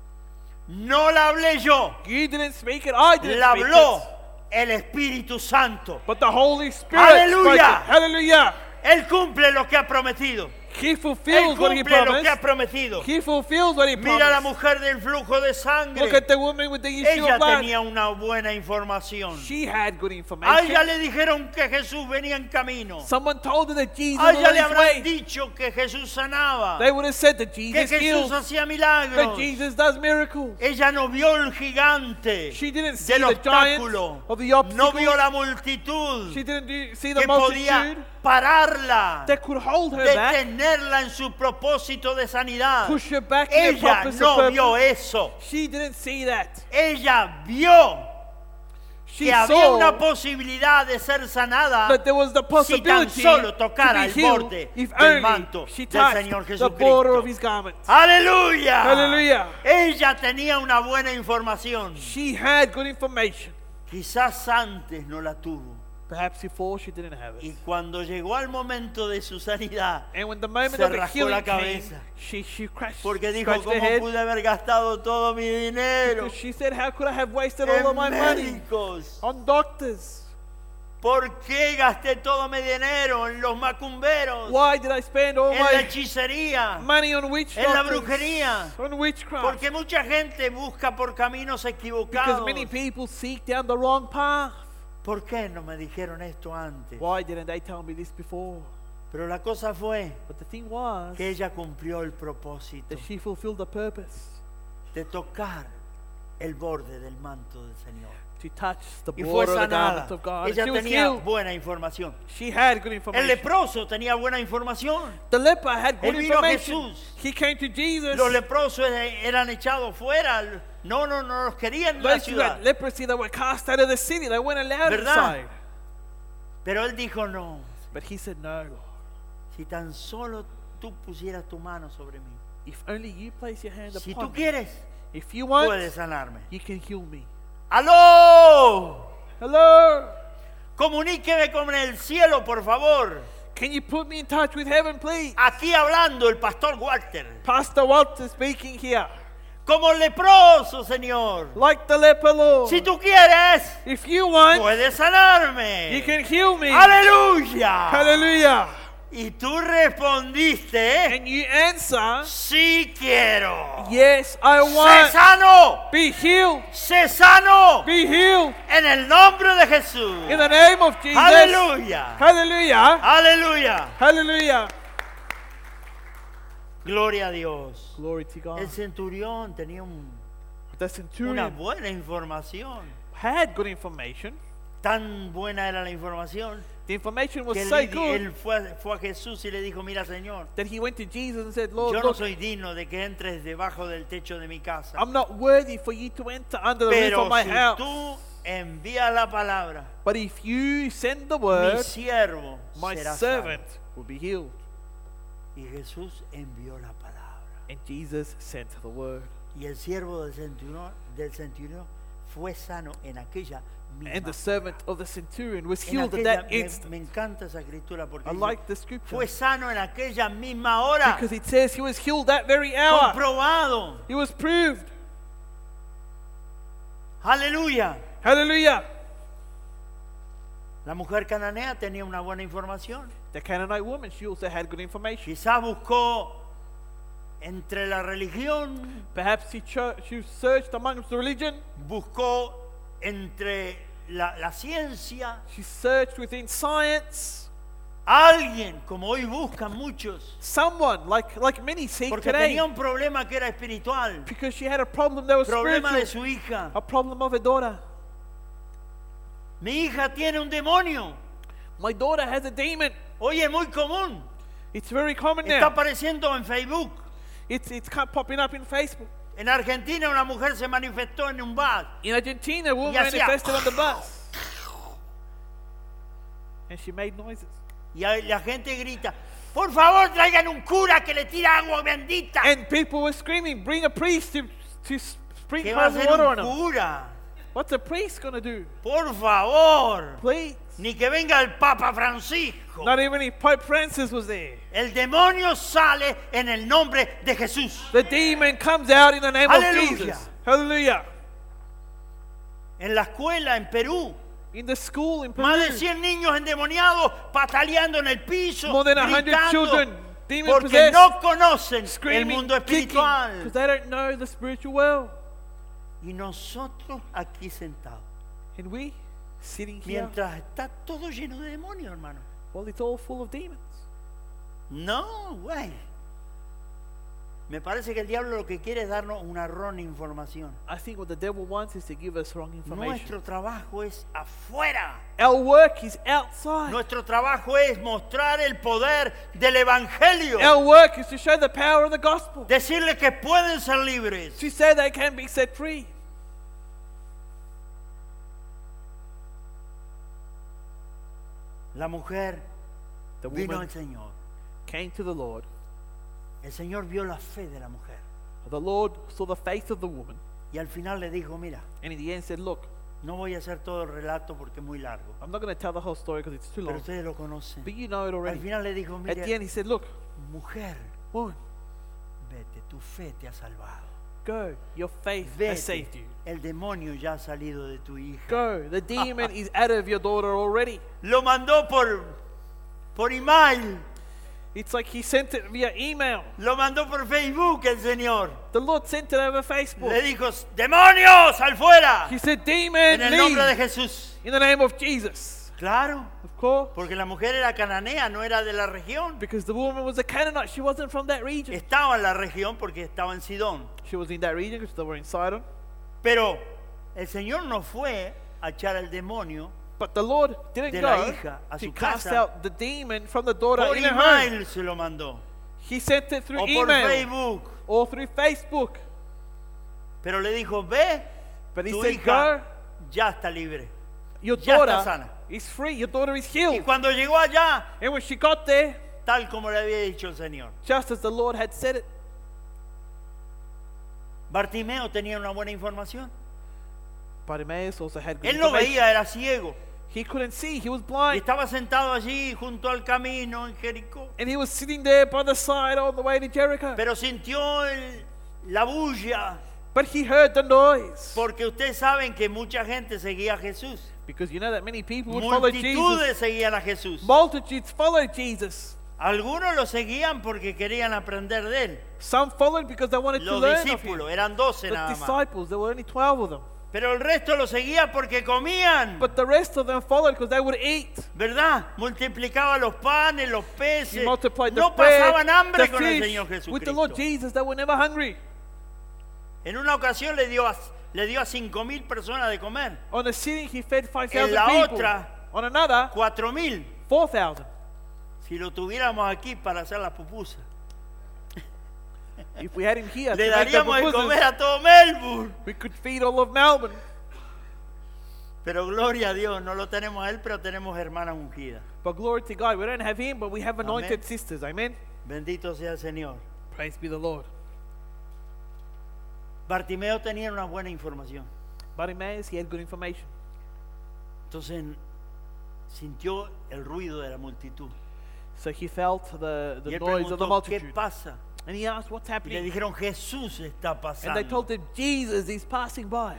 A: No la hablé yo.
B: You didn't speak it. I didn't
A: La
B: speak
A: habló
B: it.
A: el Espíritu Santo.
B: But the Holy Spirit
A: Hallelujah.
B: spoke it. Hallelujah.
A: Él cumple lo que ha prometido.
B: He
A: Él
B: fulfills what he
A: cumple lo que ha
B: promised.
A: prometido.
B: He fulfills what he
A: Mira la
B: promised.
A: mujer del flujo de
B: Look
A: sangre.
B: at the woman with the issue
A: Ella
B: of blood.
A: tenía una buena información.
B: She had good
A: A ella
B: information.
A: le dijeron que Jesús venía en camino.
B: Someone told her that Jesus
A: A
B: was
A: ella
B: on
A: le
B: his
A: habrán
B: way.
A: dicho que Jesús sanaba.
B: They would have said that
A: Que
B: Jesus
A: Jesús
B: heals,
A: hacía
B: that
A: milagros.
B: Jesus does miracles.
A: Ella no vio el gigante
B: She didn't see
A: del
B: the giant
A: obstáculo.
B: of the
A: No
B: obstacle.
A: vio la multitud
B: She didn't do, see the
A: que podía
B: multitude
A: pararla,
B: that could hold her back,
A: detenerla en su propósito de sanidad.
B: push her back in her
A: Ella
B: purpose
A: no
B: of
A: vio
B: purpose.
A: eso.
B: She didn't see that.
A: Ella vio
B: She
A: que había
B: saw
A: una posibilidad de ser sanada
B: that there was the
A: si tan
B: possibility
A: solo
B: to
A: tocara
B: be
A: el
B: healed
A: borde
B: if
A: del
B: only
A: manto
B: she
A: del
B: touched
A: Señor
B: the border of
A: Jesucristo.
B: his garment.
A: ¡Aleluya!
B: Hallelujah.
A: Ella tenía una buena información.
B: She had good information.
A: Quizás antes no la tuvo.
B: Perhaps before she didn't have
A: Y
B: it.
A: cuando llegó al momento de su sanidad,
B: And when the moment
A: se
B: of the
A: rascó la
B: healing came,
A: cabeza.
B: she, she crashed,
A: Porque dijo,
B: scratched her
A: ¿cómo
B: head.
A: pude haber gastado todo mi dinero
B: Because she said, how could I have wasted all of
A: en
B: my money
A: médicos?
B: on doctors?
A: ¿Por qué gasté todo mi dinero en los macumberos?
B: Why did I spend all
A: En la
B: my
A: hechicería,
B: money on witch
A: en la
B: doctors?
A: brujería.
B: On witchcraft.
A: Porque mucha gente busca por caminos
B: Because
A: equivocados.
B: many people seek down the wrong path.
A: ¿Por qué no me dijeron esto antes?
B: Why didn't they tell me this before?
A: Pero la cosa fue
B: But the thing was
A: que ella cumplió el propósito
B: that she fulfilled the purpose
A: de tocar el borde del manto del Señor.
B: to touch the
A: Y fue
B: border of the garment
A: sanada.
B: of God.
A: Ella
B: She was
A: tenía
B: healed.
A: buena información.
B: She had good
A: El
B: information.
A: leproso tenía buena información.
B: The leper had good
A: Él vino a
B: information.
A: Jesús.
B: He came to Jesus.
A: Los leprosos eran echados fuera. No, no, no los querían en la
B: Those who
A: ciudad.
B: had leprosy, they were cast out of the city. They weren't allowed
A: ¿Verdad?
B: inside.
A: Pero él dijo, no,
B: But he said, no, Lord.
A: si tan solo tú pusieras tu mano sobre mí.
B: If only you place your hand
A: Si
B: upon
A: tú
B: me.
A: quieres,
B: If you want,
A: puedes sanarme.
B: you can heal me.
A: ¡Aló!
B: Hello?
A: Comuníqueme con el cielo, por favor.
B: Can you put me in touch with heaven, please?
A: Aquí hablando el pastor Walter.
B: Pastor Walter speaking here.
A: Como leproso, Señor.
B: Like the leper, Lord.
A: Si tú quieres,
B: If you want,
A: puedes sanarme.
B: you can heal me.
A: ¡Aleluya!
B: Hallelujah.
A: Y tú respondiste,
B: And you answer,
A: sí quiero.
B: yes, I
A: Sé
B: want.
A: sano,
B: Be healed.
A: sé sano
B: Be healed.
A: en el nombre de Jesús.
B: In the name of Jesus.
A: Aleluya.
B: Hallelujah.
A: Aleluya.
B: Hallelujah.
A: Gloria a Dios.
B: Glory to God.
A: El centurión tenía un-
B: The
A: una
B: centurion
A: buena información.
B: had good information.
A: Tan buena era la información
B: The information was
A: que él,
B: so
A: le di-
B: good
A: él fue, fue a Jesús y le dijo, mira, Señor,
B: that he went to Jesus and said, Lord,
A: yo no
B: look,
A: soy digno de que entres debajo del techo de mi casa.
B: I'm not worthy for you to enter under the roof
A: Pero
B: of my
A: si
B: house.
A: tú envías la palabra,
B: But if you send the
A: mi
B: word,
A: siervo
B: my
A: será
B: servant
A: salvo.
B: will be healed.
A: Y Jesús envió la palabra.
B: And Jesus sent the word.
A: Y el siervo del centurión, del centurión fue sano en aquella misma
B: And the servant of the centurion was
A: En
B: healed at
A: aquella-
B: that
A: me,
B: instant.
A: me encanta esa escritura porque
B: I
A: dice,
B: like the scripture
A: fue sano en aquella misma hora,
B: because it says he was healed that very hour.
A: comprobado.
B: It was proved.
A: Aleluya.
B: Hallelujah.
A: La mujer cananea tenía una buena información.
B: The Canaanite woman, she also had good information.
A: Quizás buscó entre la religión,
B: Perhaps she, cho- she searched amongst the religion.
A: buscó entre la, la ciencia.
B: She searched within science.
A: Alguien, como hoy buscan muchos,
B: Someone, like, like many seek
A: porque
B: today.
A: tenía un problema que era espiritual,
B: Because she had a problem that was
A: problema de
B: spiritual.
A: su hija.
B: A problem of her daughter.
A: Mi hija tiene un demonio.
B: My daughter has a demon.
A: Oye, es muy común.
B: It's very common
A: Está
B: now.
A: apareciendo en Facebook.
B: It's, it's ca- popping up in Facebook.
A: En Argentina una mujer se manifestó en un bar.
B: In Argentina, a woman
A: Y hacía-
B: manifested on the bus. And she made noises.
A: Y ahí la gente grita, por favor traigan un cura que le tira agua bendita.
B: And people were screaming, bring a priest to, to
A: ¿Qué
B: sprinkle
A: va a
B: holy
A: hacer
B: water
A: un
B: on him.
A: cura?
B: What's a priest going to do?
A: Por favor.
B: Please.
A: Ni que venga el Papa Francisco.
B: Not even if Pope Francis was there.
A: El demonio sale en el nombre de Jesús.
B: The demon comes out in the name
A: Hallelujah.
B: of Jesus. Hallelujah.
A: En la escuela en Perú,
B: In the school in
A: más de
B: Peru,
A: cien niños endemoniados pataleando en el piso,
B: more than a hundred
A: gritando,
B: children demon
A: porque
B: possessed,
A: no conocen el
B: screaming,
A: mundo
B: kicking,
A: espiritual.
B: because they don't know the spiritual world.
A: Y nosotros aquí sentados,
B: And we, sitting here,
A: mientras está todo lleno de demonios, hermano.
B: well, it's all full of demons.
A: No, güey. Me parece que el diablo lo que quiere es darnos una errónea información.
B: I think what the devil wants is to give us wrong information.
A: Nuestro trabajo es afuera.
B: Our work is outside.
A: Nuestro trabajo es mostrar el poder del evangelio.
B: Our work is to show the power of the gospel.
A: Decirle que pueden ser libres.
B: To say they can be set free.
A: La mujer
B: The
A: vino
B: woman
A: al Señor.
B: came to the Lord.
A: El Señor vio la fe de la mujer.
B: The Lord saw the faith of the woman,
A: Y al final le dijo, mira,
B: and in the end said, look,
A: no voy a hacer todo el relato porque es muy largo.
B: I'm not going to tell the whole story because it's too
A: Pero
B: long.
A: ustedes lo conocen.
B: But you know it
A: Al
B: already.
A: final le dijo,
B: At the
A: mira,
B: end he said, look,
A: mujer,
B: woman,
A: vete, tu fe te ha salvado.
B: go. Your faith has saved
A: Vete,
B: you.
A: el demonio ya ha salido de tu hija.
B: Go. The demon is out of your daughter already.
A: Lo mandó por, por email.
B: It's like he sent it via email.
A: Lo mandó por Facebook el Señor.
B: The Lord sent it over Facebook.
A: Le dijo, demonios, al fuera.
B: He said, demon,
A: En el nombre de
B: leave.
A: Jesús.
B: In the name of Jesus.
A: Claro,
B: Of course.
A: porque la mujer era cananea, no era de la región.
B: Because the woman was a Canaanite. She wasn't from that region.
A: Estaba en la región porque estaba en Sidón.
B: She was in that region because they were in Sidon.
A: Pero el Señor no fue a echar al demonio
B: But the Lord didn't
A: de la
B: go
A: hija a
B: to
A: su
B: cast
A: casa.
B: out the demon from the daughter
A: por
B: in her home.
A: email, se lo mandó.
B: He sent it through
A: O por
B: email
A: Facebook.
B: or through Facebook.
A: Pero le dijo, ve,
B: But he
A: tu
B: said,
A: hija
B: go,
A: ya está libre.
B: your
A: ya está
B: daughter
A: sana.
B: is free. Your daughter is
A: Y
B: healed.
A: cuando llegó allá,
B: And when she got there,
A: tal como le había dicho el Señor,
B: just as the Lord had said it,
A: Bartimeo tenía una buena información.
B: Bartimaeus also had good
A: Él no
B: information.
A: veía, era ciego.
B: He couldn't see. He was
A: Y
B: blind.
A: estaba sentado allí junto al camino en Jericó.
B: And he was sitting there by the side on the way to Jericho.
A: Pero sintió el- la bulla,
B: But he heard the noise.
A: porque ustedes saben que mucha gente seguía a Jesús.
B: Because you know that many people would follow Jesus.
A: Multitudes seguían a Jesús.
B: Multitudes followed Jesus.
A: Algunos lo seguían porque querían aprender de él.
B: Some followed because they wanted to
A: Los
B: learn of him.
A: discípulos, eran doce
B: The
A: nada más.
B: disciples, there were only twelve of them.
A: Pero el resto lo seguía porque comían,
B: But the rest of them followed because they would eat.
A: ¿verdad? Multiplicaba los panes, los
B: He
A: peces.
B: multiplied the
A: No
B: bread,
A: pasaban hambre
B: the
A: con el
B: fish.
A: Señor
B: With the Lord
A: Jesucristo.
B: Jesus, they were never hungry.
A: En una ocasión le dio a, le dio a cinco mil personas de comer,
B: On a sitting, he fed five
A: En
B: thousand
A: la
B: people.
A: otra-
B: On another,
A: cuatro mil.
B: four thousand.
A: Si lo tuviéramos aquí para hacer las pupusas,
B: If we had him here
A: le
B: to make the
A: daríamos de
B: pupusas,
A: comer a todo Melbourne.
B: we could feed all of Melbourne.
A: Pero gloria a Dios, no lo tenemos a él, pero tenemos hermanas ungidas.
B: But glory to God, we don't have him, but we have anointed
A: Amen.
B: sisters. Amen.
A: Bendito sea el Señor.
B: Praise be the Lord.
A: Bartimeo tenía una buena información.
B: Bartimaeus, he had good information.
A: Entonces sintió el ruido de la multitud.
B: So he felt the,
A: Y
B: the
A: él
B: noise of the
A: preguntó, ¿qué
B: multitude.
A: pasa?
B: And he asked, what's
A: Y le
B: happening?
A: dijeron, Jesús está
B: And they told
A: pasando.
B: him, Jesus is passing by.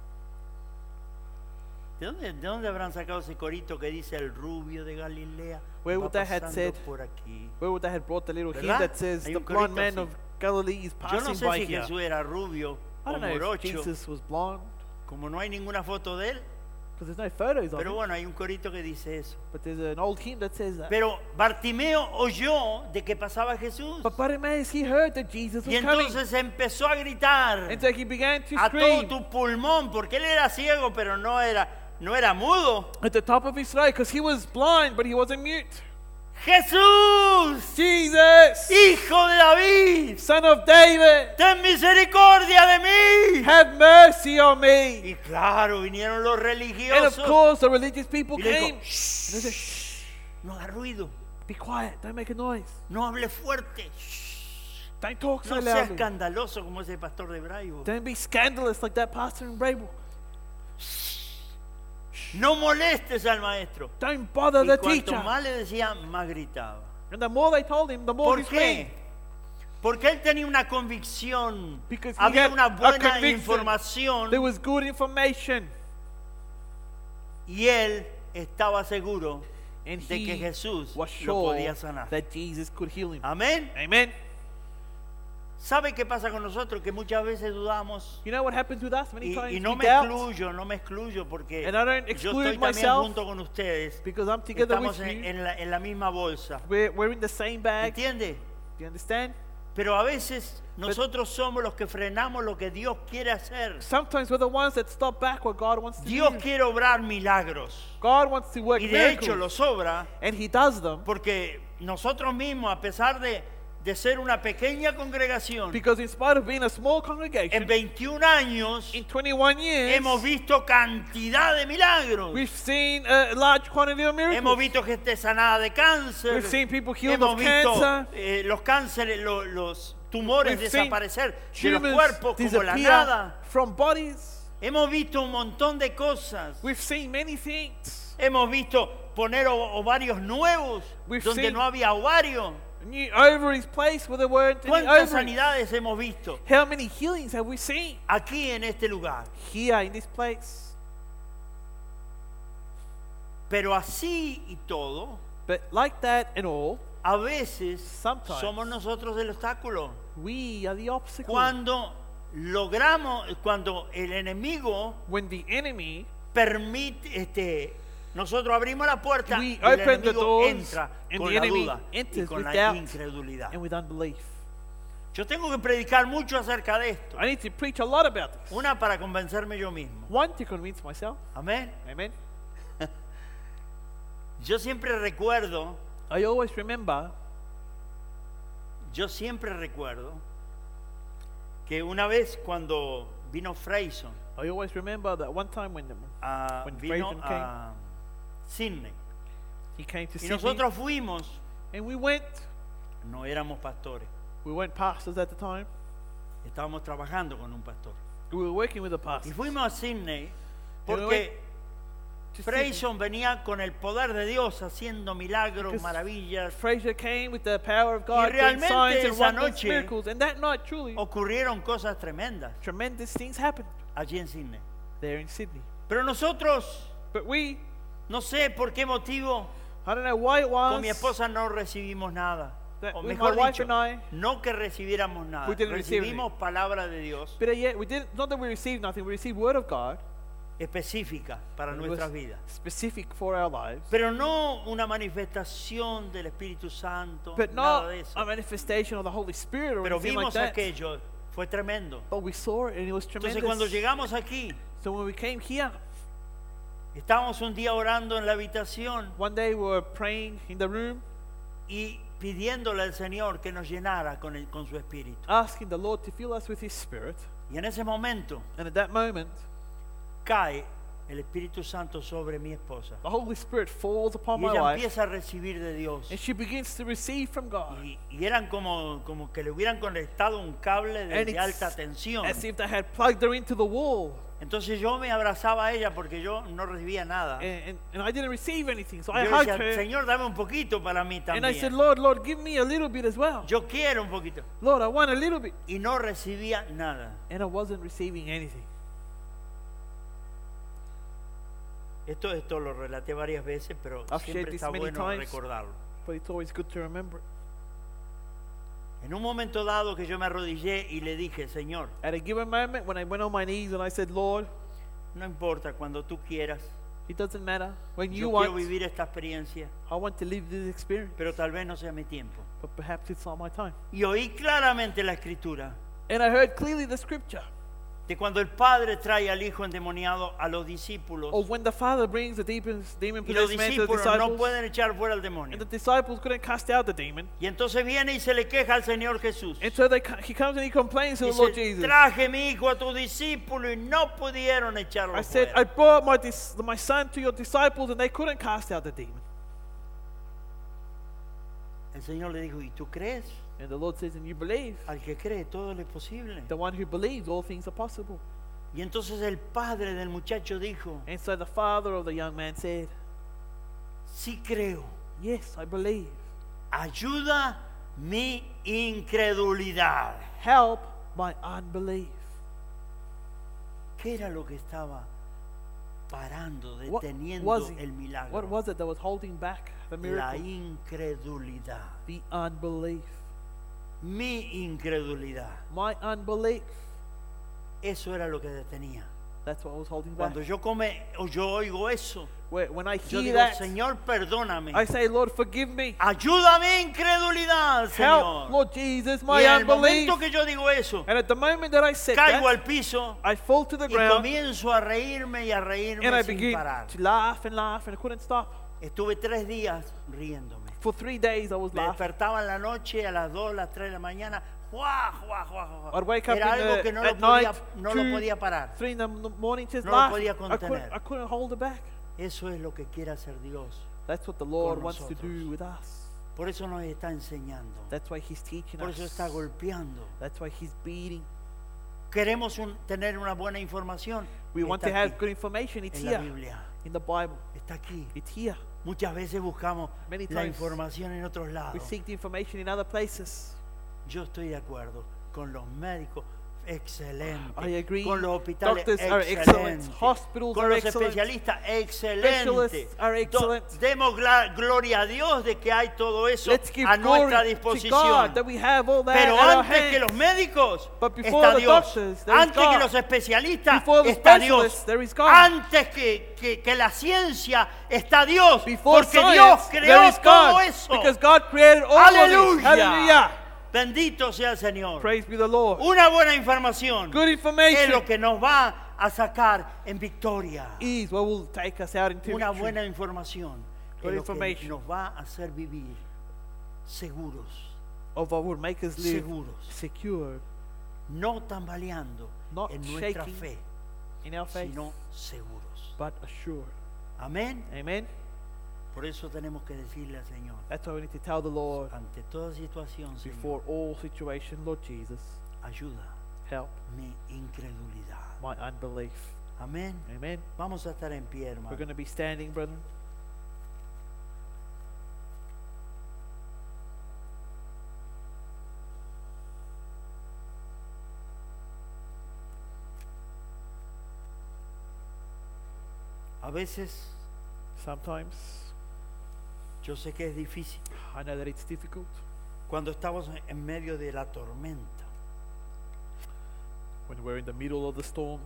A: ¿De dónde, ¿De dónde habrán sacado ese corito que dice el rubio de Galilea?
B: Where
A: va
B: would they had
A: pasando
B: said-
A: por aquí?
B: Where would they have brought the little hymn
A: ¿Verdad?
B: that says,
A: Hay
B: the
A: un
B: blind
A: corito
B: man
A: así.
B: of Galilee is
A: Yo no
B: passing
A: sé
B: by
A: si
B: here.
A: Jesús era rubio
B: I
A: o
B: don't know if
A: morocho,
B: Jesus was blonde,
A: como no hay ninguna foto de él.
B: because there's no photos of
A: Pero
B: him.
A: bueno, hay un corito que dice eso.
B: But there's an old hymn that says that.
A: Pero Bartimeo oyó de que pasaba Jesús.
B: But Bartimaeus, he heard that Jesus
A: Y
B: was coming.
A: entonces empezó a gritar
B: And so he began to
A: a todo
B: scream
A: tu pulmón, porque él era ciego, pero no era, no era mudo.
B: at the top of his throat because he was blind, but he wasn't mute.
A: Jesús,
B: Jesus,
A: hijo de David,
B: son of David,
A: ten misericordia de mí.
B: have mercy on me.
A: Y claro, vinieron los
B: And of
A: religiosos.
B: course, the religious people
A: Y le
B: came.
A: dijo,
B: And they said, shh,
A: no haga ruido,
B: be quiet, don't make a noise.
A: no hable fuerte,
B: Don't talk so
A: no sea
B: loudly.
A: escandaloso como ese pastor de Braibo.
B: Don't be scandalous like that pastor in Braybrook.
A: No molestes al maestro.
B: Don't bother
A: Y
B: the
A: cuanto
B: teacher.
A: más le decían, más gritaba.
B: And the more they told him, the more
A: ¿Por
B: he
A: qué?
B: screamed.
A: Porque él tenía una convicción,
B: Because he
A: había
B: had
A: una
B: a
A: buena
B: conviction.
A: información
B: There was good information.
A: y él estaba seguro
B: And
A: de que
B: he
A: Jesús
B: was
A: lo
B: sure
A: podía sanar.
B: that Jesus could heal him.
A: Amén.
B: Amen.
A: ¿Sabe qué pasa con nosotros? Que muchas veces dudamos.
B: You know what happens with us many
A: Y,
B: times?
A: y no
B: we
A: me
B: doubt
A: excluyo, no me excluyo porque
B: And I don't
A: yo
B: exclude
A: estoy también
B: myself
A: junto con ustedes.
B: because I'm together
A: Estamos
B: with
A: en,
B: you.
A: en la, en la misma bolsa.
B: We're, we're in the same bag.
A: ¿Entiende?
B: Do you understand?
A: Pero a veces nosotros somos los que frenamos lo que Dios quiere hacer.
B: Sometimes we're the ones that stop back what God wants to
A: Dios
B: do.
A: quiere obrar milagros.
B: God wants to work
A: Y de hecho
B: miracles.
A: los obra
B: And He does them
A: porque nosotros mismos, a pesar de, de ser una pequeña congregación,
B: Because in spite of being a small
A: en
B: congregation,
A: veintiún años
B: in twenty-one years,
A: hemos visto cantidad de milagros.
B: we've seen a large quantity of
A: Hemos
B: miracles.
A: visto gente sanada de cáncer.
B: We've seen people healed
A: Hemos
B: of
A: visto
B: cancer.
A: eh, los cánceres, lo- los tumores
B: We've seen
A: desaparecer de los
B: tumors
A: cuerpos como la
B: disappear
A: nada.
B: from bodies.
A: Hemos visto un montón de cosas.
B: We've seen many things.
A: Hemos visto poner o- ovarios nuevos
B: We've
A: donde
B: seen-
A: no había ovario.
B: New ovaries placed where there weren't any
A: ¿Cuántas
B: ovaries.
A: sanidades hemos visto
B: How many healings have we seen
A: aquí en este lugar?
B: here in this place?
A: Pero así y todo,
B: But like that and all,
A: a veces
B: Sometimes.
A: somos nosotros el obstáculo.
B: we are the obstacle.
A: Cuando logramos, cuando el enemigo
B: When the enemy,
A: permite, este, nosotros abrimos la puerta
B: We
A: y el
B: open the
A: enemigo
B: doors
A: entra
B: and
A: con
B: the
A: la
B: enemy
A: duda y
B: enters
A: con
B: with
A: la
B: doubt
A: incredulidad.
B: and with unbelief.
A: Yo tengo que predicar mucho acerca de esto.
B: I need to preach a lot about this.
A: Una para convencerme yo mismo.
B: One, to convince myself.
A: Amén.
B: Amen.
A: Yo siempre recuerdo,
B: I always remember
A: yo siempre recuerdo que una vez cuando vino Freyson,
B: I always remember that one time when the,
A: a,
B: When
A: vino
B: Freyson came.
A: a Sydney
B: he came to
A: y
B: Sydney,
A: nosotros fuimos,
B: and we went.
A: no éramos pastores,
B: We weren't pastors at the time.
A: estábamos trabajando con un pastor.
B: We were working with a
A: Y
B: pastor.
A: fuimos a Sydney
B: we went
A: porque
B: to
A: Freyson venía con el poder de Dios haciendo milagros,
B: Because
A: maravillas.
B: Fraser came with the power of God, doing
A: realmente
B: signs and
A: esa
B: wonders,
A: noche-
B: miracles, and that night, truly,
A: Ocurrieron cosas tremendas
B: tremendous things happened
A: allí en Sydney.
B: there in Sydney.
A: Pero nosotros,
B: But we,
A: no sé por qué motivo,
B: I don't know why it was,
A: con mi esposa no recibimos nada.
B: that
A: O
B: with
A: mejor
B: my wife
A: dicho,
B: and I,
A: no que recibiéramos nada.
B: we didn't receive
A: Recibimos palabra de Dios
B: better yet, we didn't, not that we received nothing, we received word of God,
A: específica para
B: it
A: nuestras
B: was
A: vidas.
B: specific for our lives,
A: Pero no una manifestación del Espíritu Santo,
B: but
A: nada
B: not
A: de eso.
B: a manifestation of the Holy Spirit or
A: Pero
B: anything like
A: vimos
B: that.
A: aquello, fue tremendo.
B: But we saw it and it was
A: Entonces cuando
B: tremendous.
A: llegamos aquí,
B: So when we came here,
A: estábamos un día orando en la habitación
B: one day we were praying in the room,
A: y pidiéndole al Señor que nos llenara con, el- con su Espíritu.
B: asking the Lord to fill us with His Spirit.
A: Y en ese momento
B: And at that moment,
A: cae el Espíritu Santo sobre mi esposa.
B: the Holy Spirit falls upon
A: Y
B: my
A: ella
B: wife,
A: empieza a recibir de Dios.
B: and she begins to receive from God.
A: Y, y eran como, como que le hubieran conectado un cable de,
B: And
A: de
B: it's
A: alta tensión.
B: as if they had plugged her into the wall.
A: Entonces yo me abrazaba a ella porque yo no recibía nada.
B: And, and, and I didn't receive anything, so
A: Yo
B: I hugged
A: decía,
B: her.
A: Señor, dame un poquito para mí
B: And I said,
A: también.
B: Lord, Lord, give me a little bit as well.
A: Yo quiero un poquito.
B: Lord, I want a little bit.
A: Y no recibía nada.
B: And I wasn't receiving anything.
A: Esto, esto lo relaté varias veces, pero
B: I've shared
A: siempre
B: this
A: está
B: many
A: bueno
B: times.
A: recordarlo.
B: But it's always good to remember it.
A: En un momento dado que yo me arrodillé y le dije, Señor,
B: At a given moment, when I went on my knees and I said, Lord,
A: no importa, cuando tú quieras,
B: it doesn't matter. When you
A: yo quiero
B: want,
A: vivir esta experiencia,
B: I want to live this experience.
A: pero tal vez no sea mi tiempo.
B: But perhaps it's not my time.
A: Y oí claramente la escritura
B: And I heard clearly the scripture
A: de cuando el Padre trae al Hijo endemoniado a los discípulos
B: of when the Father brings the demons, demon
A: y los
B: possessed man to the
A: discípulos no
B: disciples,
A: pueden echar fuera al
B: and
A: demonio.
B: the disciples couldn't cast out the demon.
A: Y entonces viene y se le queja al Señor Jesús.
B: And so they, co- he comes and he complains to the Lord
A: Dice,
B: Jesus.
A: traje mi hijo a tu discípulo y no pudieron echarlo
B: I said, I
A: fuera.
B: brought my, dis- my son to your disciples and they couldn't cast out the demon.
A: El Señor le dijo, ¿y tú crees?
B: And the Lord says, and you believe.
A: Al que cree todo le es posible.
B: The one who believes, all things are possible.
A: Y entonces el padre del muchacho dijo,
B: And so the father of the young man said,
A: sí creo,
B: yes, I believe.
A: ayuda mi incredulidad.
B: Help my unbelief.
A: ¿Qué era lo que estaba parando,
B: What
A: deteniendo
B: was,
A: el
B: it,
A: milagro?
B: what was it that was holding back the
A: La
B: miracle?
A: incredulidad.
B: The unbelief.
A: Mi incredulidad.
B: My unbelief.
A: Eso era lo que detenía.
B: That's what was holding back.
A: Cuando yo come o yo oigo eso,
B: Where, when I
A: yo
B: hear
A: digo,
B: that,
A: Señor, perdóname.
B: I say, Lord, forgive me.
A: Ayuda mi incredulidad,
B: Help,
A: Señor.
B: Lord Jesus,
A: Y
B: my
A: en el
B: unbelief.
A: momento que yo digo eso,
B: And at the moment that I said
A: caigo
B: that,
A: al piso
B: I fall to the
A: y
B: ground
A: comienzo a reírme y a reírme
B: and I
A: sin
B: begin
A: parar.
B: to laugh and laugh and I couldn't stop.
A: Estuve tres días riéndome.
B: For three days I was
A: Me
B: laughing.
A: despertaba en la noche a las dos, las tres de la mañana. ¡Juá, juá, juá, juá!
B: I'd wake up
A: Era
B: in
A: algo
B: the,
A: que no,
B: at
A: lo podía,
B: night,
A: no lo
B: two,
A: podía parar.
B: three in the m- morning, just
A: No lo
B: laughing.
A: podía
B: I couldn't,
A: contener.
B: I couldn't hold it back.
A: Eso es lo que quiere hacer Dios.
B: That's what the Lord
A: Con
B: wants to
A: nosotros.
B: do with us.
A: Por eso nos está enseñando.
B: That's why He's teaching
A: Por
B: us.
A: eso está golpeando.
B: That's why He's beating.
A: Queremos un- tener una buena información.
B: We want
A: Está
B: to have
A: aquí,
B: good information. It's
A: en la
B: here
A: Biblia.
B: in the Bible.
A: Está aquí.
B: It's here.
A: Muchas veces buscamos
B: Many
A: la
B: times
A: información en otros
B: We
A: lados.
B: seek the information in other places.
A: Yo estoy de acuerdo con los médicos, excelente.
B: I agree.
A: Con los hospitales,
B: Doctors are excellent.
A: excelente.
B: Hospitals
A: Con
B: are
A: los
B: excellent.
A: especialistas, excelente.
B: Specialists are excellent.
A: Do- demos gla- gloria a Dios de que hay todo eso
B: Let's give
A: a nuestra
B: glory to
A: disposición.
B: God that we have all that
A: Pero
B: at our
A: antes que
B: hands.
A: los médicos
B: But before
A: está
B: the
A: Dios.
B: doctors, there is
A: Antes que
B: God.
A: los especialistas
B: Before the
A: está
B: specialists,
A: Dios.
B: there is God.
A: Antes que, que, que la ciencia está Dios.
B: Before
A: Porque Dios
B: science, there
A: creó
B: is
A: todo
B: God.
A: eso.
B: Because God created all of this.
A: Aleluya.
B: Hallelujah.
A: Bendito sea el Señor.
B: Praise be the Lord.
A: Una buena información
B: Good
A: es
B: information
A: lo que nos va a sacar en victoria.
B: is what will take us out into
A: Una
B: victory.
A: buena información es
B: Good
A: lo que
B: information.
A: nos va a hacer vivir seguros,
B: Of what will make us live
A: seguros,
B: secure
A: no tambaleando
B: Not
A: en nuestra
B: shaking,
A: fe,
B: in our faith,
A: sino seguros.
B: but assured.
A: Amén.
B: Amen.
A: Por eso tenemos que decirle al Señor,
B: That's why we need to tell the Lord
A: ante toda situación, Señor,
B: before all situation, Lord Jesus,
A: ayuda
B: help
A: mi incredulidad.
B: my unbelief.
A: Amén.
B: Amen.
A: Vamos a estar en pie,
B: We're
A: hermano.
B: going to be standing, brethren.
A: A veces
B: Sometimes
A: yo sé que es difícil
B: I know that it's difficult
A: cuando estamos en medio de la tormenta.
B: when we're in the middle of the storm.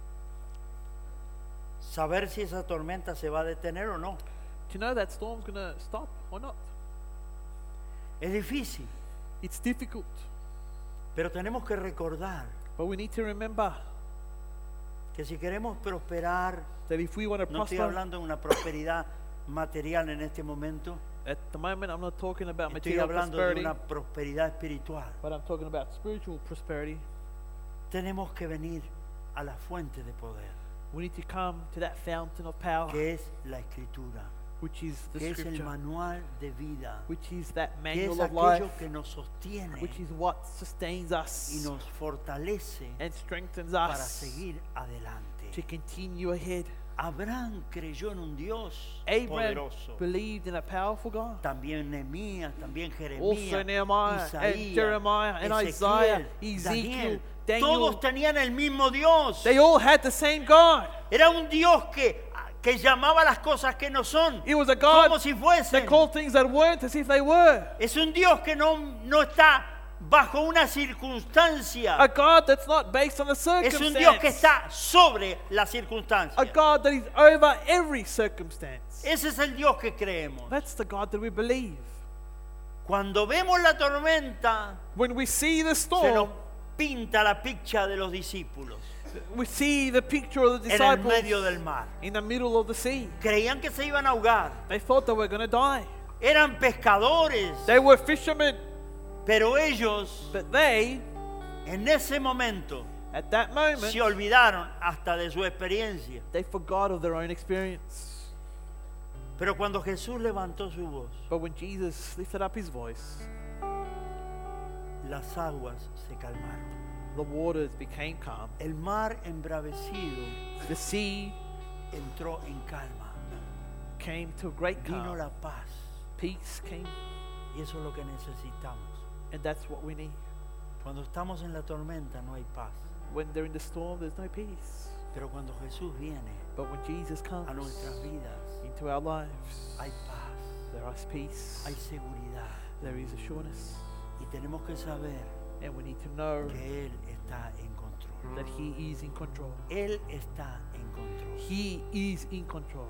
A: Saber si esa tormenta se va a detener o no.
B: Do you know that storm's going to stop or not?
A: Es difícil,
B: It's difficult,
A: pero tenemos que recordar
B: but we need to remember
A: que si queremos prosperar,
B: that if we want to
A: no estoy
B: prosper,
A: hablando de una prosperidad material en este momento,
B: at the moment I'm not talking about
A: estoy
B: material
A: hablando de
B: prosperity,
A: una prosperidad espiritual.
B: but I'm talking about spiritual prosperity.
A: Tenemos que venir a la fuente de poder,
B: We need to come to that fountain of power,
A: que es la Escritura,
B: which is the
A: que es el
B: scripture,
A: manual de vida,
B: which is that
A: que es
B: manual of
A: aquello
B: life,
A: que nos sostiene
B: which is what sustains
A: y
B: us
A: nos fortalece
B: and strengthens
A: para
B: us
A: seguir adelante.
B: to continue ahead.
A: Abraham creyó en un Dios
B: Abraham
A: poderoso.
B: believed in a powerful God.
A: También Nehemías, también
B: Also
A: Jeremías,
B: Nehemiah and
A: Isaías,
B: Jeremiah and
A: Ezequiel,
B: Isaiah, Ezekiel,
A: Daniel,
B: Daniel.
A: todos tenían el mismo Dios.
B: They all had the same God.
A: Era un Dios que, que llamaba las cosas que no son
B: It was a God
A: como si fuesen.
B: that called things that weren't as if they were.
A: Es un Dios que no, no está bajo una circunstancia.
B: A God that's not based on the
A: Es un Dios que
B: circumstance.
A: está sobre la circunstancia.
B: A God that is over every circumstance.
A: Ese es el Dios que creemos.
B: That's the God that we believe.
A: Cuando vemos la tormenta,
B: When we see the
A: se nos
B: storm,
A: pinta la piccha de los discípulos
B: we see the picture of the
A: en el
B: disciples
A: medio del mar.
B: in the middle of the sea.
A: Creían que se iban a ahogar.
B: They thought they were going to die.
A: Eran pescadores,
B: They were fishermen,
A: pero ellos
B: but they,
A: en ese momento
B: at that moment,
A: se olvidaron hasta de su experiencia.
B: they forgot of their own experience.
A: Pero cuando Jesús levantó su voz,
B: But when Jesus lifted up his voice,
A: las aguas se calmaron.
B: the waters became calm.
A: El mar embravecido
B: The sea
A: entró en calma.
B: came to great
A: Vino
B: calm.
A: la paz.
B: Peace came,
A: Y eso es lo que necesitamos.
B: and that's what we need.
A: Cuando estamos en la tormenta no hay paz.
B: When they're in the storm, there's no peace.
A: Pero cuando Jesús viene
B: But when Jesus comes
A: a nuestras vidas,
B: into our lives,
A: hay paz,
B: there is peace,
A: hay seguridad.
B: there is assurance,
A: Y tenemos que saber
B: and we need to know
A: que Él está en control.
B: that He is in control.
A: Él está en control.
B: He is in control.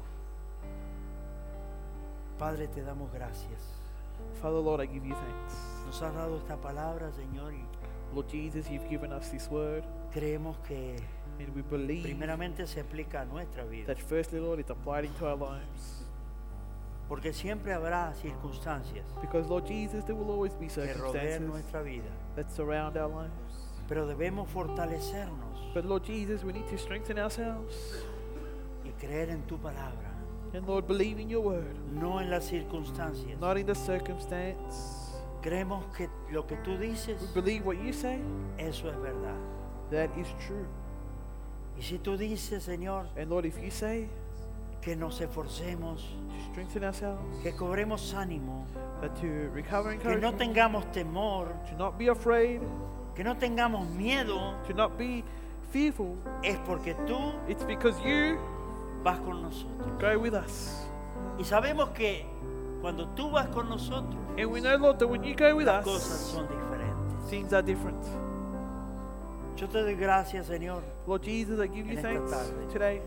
A: Padre, te damos gracias.
B: Father, Lord, I give you thanks.
A: Nos has dado esta palabra, Señor, y
B: Lord Jesus, you've given us this word,
A: creemos que
B: and we believe
A: primeramente se aplica a nuestra vida.
B: that firstly, Lord, it's applied into our lives.
A: Porque siempre habrá circunstancias
B: Because, Lord Jesus, there will always be
A: que rodeen
B: circumstances
A: nuestra vida.
B: that surround our lives.
A: Pero debemos fortalecernos
B: But, Lord Jesus, we need to strengthen ourselves.
A: y creer en tu palabra,
B: And, Lord, believe in your word,
A: no en las circunstancias.
B: not in the circumstance.
A: Creemos que lo que tú dices,
B: We believe what you say,
A: eso es verdad.
B: that is true.
A: Y si tú dices, Señor,
B: And, Lord, if you say
A: que nos esforcemos,
B: to strengthen ourselves,
A: que cobremos ánimo,
B: that to recover
A: que no
B: encouragement,
A: tengamos temor,
B: to not be afraid,
A: que no tengamos miedo,
B: to not be fearful,
A: es porque tú
B: it's because you
A: vas con nosotros.
B: go with us.
A: Y sabemos que cuando tú vas con nosotros,
B: And we know, Lord, that when you go with
A: las cosas
B: us,
A: son diferentes.
B: things are different.
A: Yo te doy gracias, Señor.
B: Lord Jesus, I give you
A: En esta
B: thanks
A: tarde.
B: today.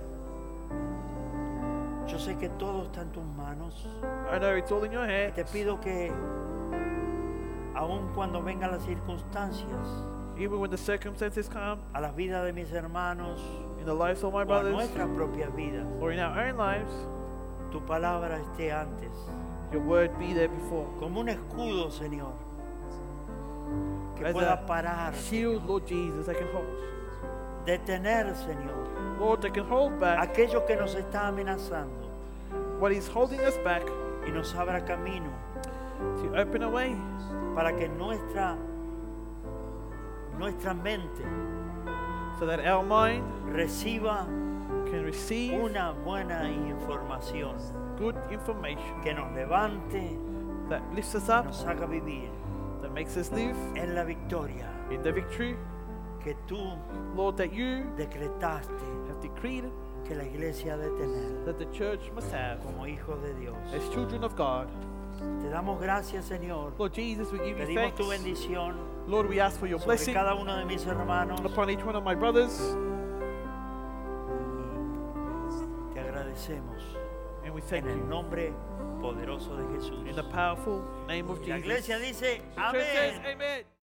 A: Yo sé que todo está en tus manos.
B: I know it's all in your
A: Y
B: hands.
A: te pido que, aun cuando vengan las circunstancias,
B: Even when the circumstances come
A: a las vidas de mis hermanos
B: in the lives of my
A: o a
B: brothers
A: nuestras propias vidas,
B: or in our own lives,
A: tu palabra esté antes,
B: your word be there before.
A: como un escudo, Señor, que
B: As
A: pueda
B: a
A: parar,
B: shield, Lord Jesus, that can hold.
A: detener, Señor,
B: Lord, that can hold back
A: aquello que nos está amenazando
B: what is holding us back
A: y nos abra camino
B: to open a way
A: para que nuestra, nuestra mente
B: so that our mind
A: reciba
B: can receive
A: una buena información
B: good information
A: que nos levante,
B: that lifts us up,
A: nos haga vivir
B: that makes us live
A: en la victoria
B: in the victory,
A: que tú
B: Lord, that you
A: decretaste
B: have decreed
A: que la iglesia ha de tener
B: that the church must have
A: como hijos de Dios.
B: as children of God.
A: Te damos gracias, Señor.
B: Lord Jesus, we give you
A: Pedimos
B: thanks.
A: tu bendición
B: Lord, we ask for your
A: sobre
B: blessing
A: cada uno de mis hermanos.
B: upon each one of my brothers,
A: Te agradecemos
B: and we thank
A: en el
B: you
A: nombre poderoso de Jesús.
B: in the powerful name of
A: La
B: Jesus.
A: iglesia dice,
B: The church says,
A: amén.
B: amen.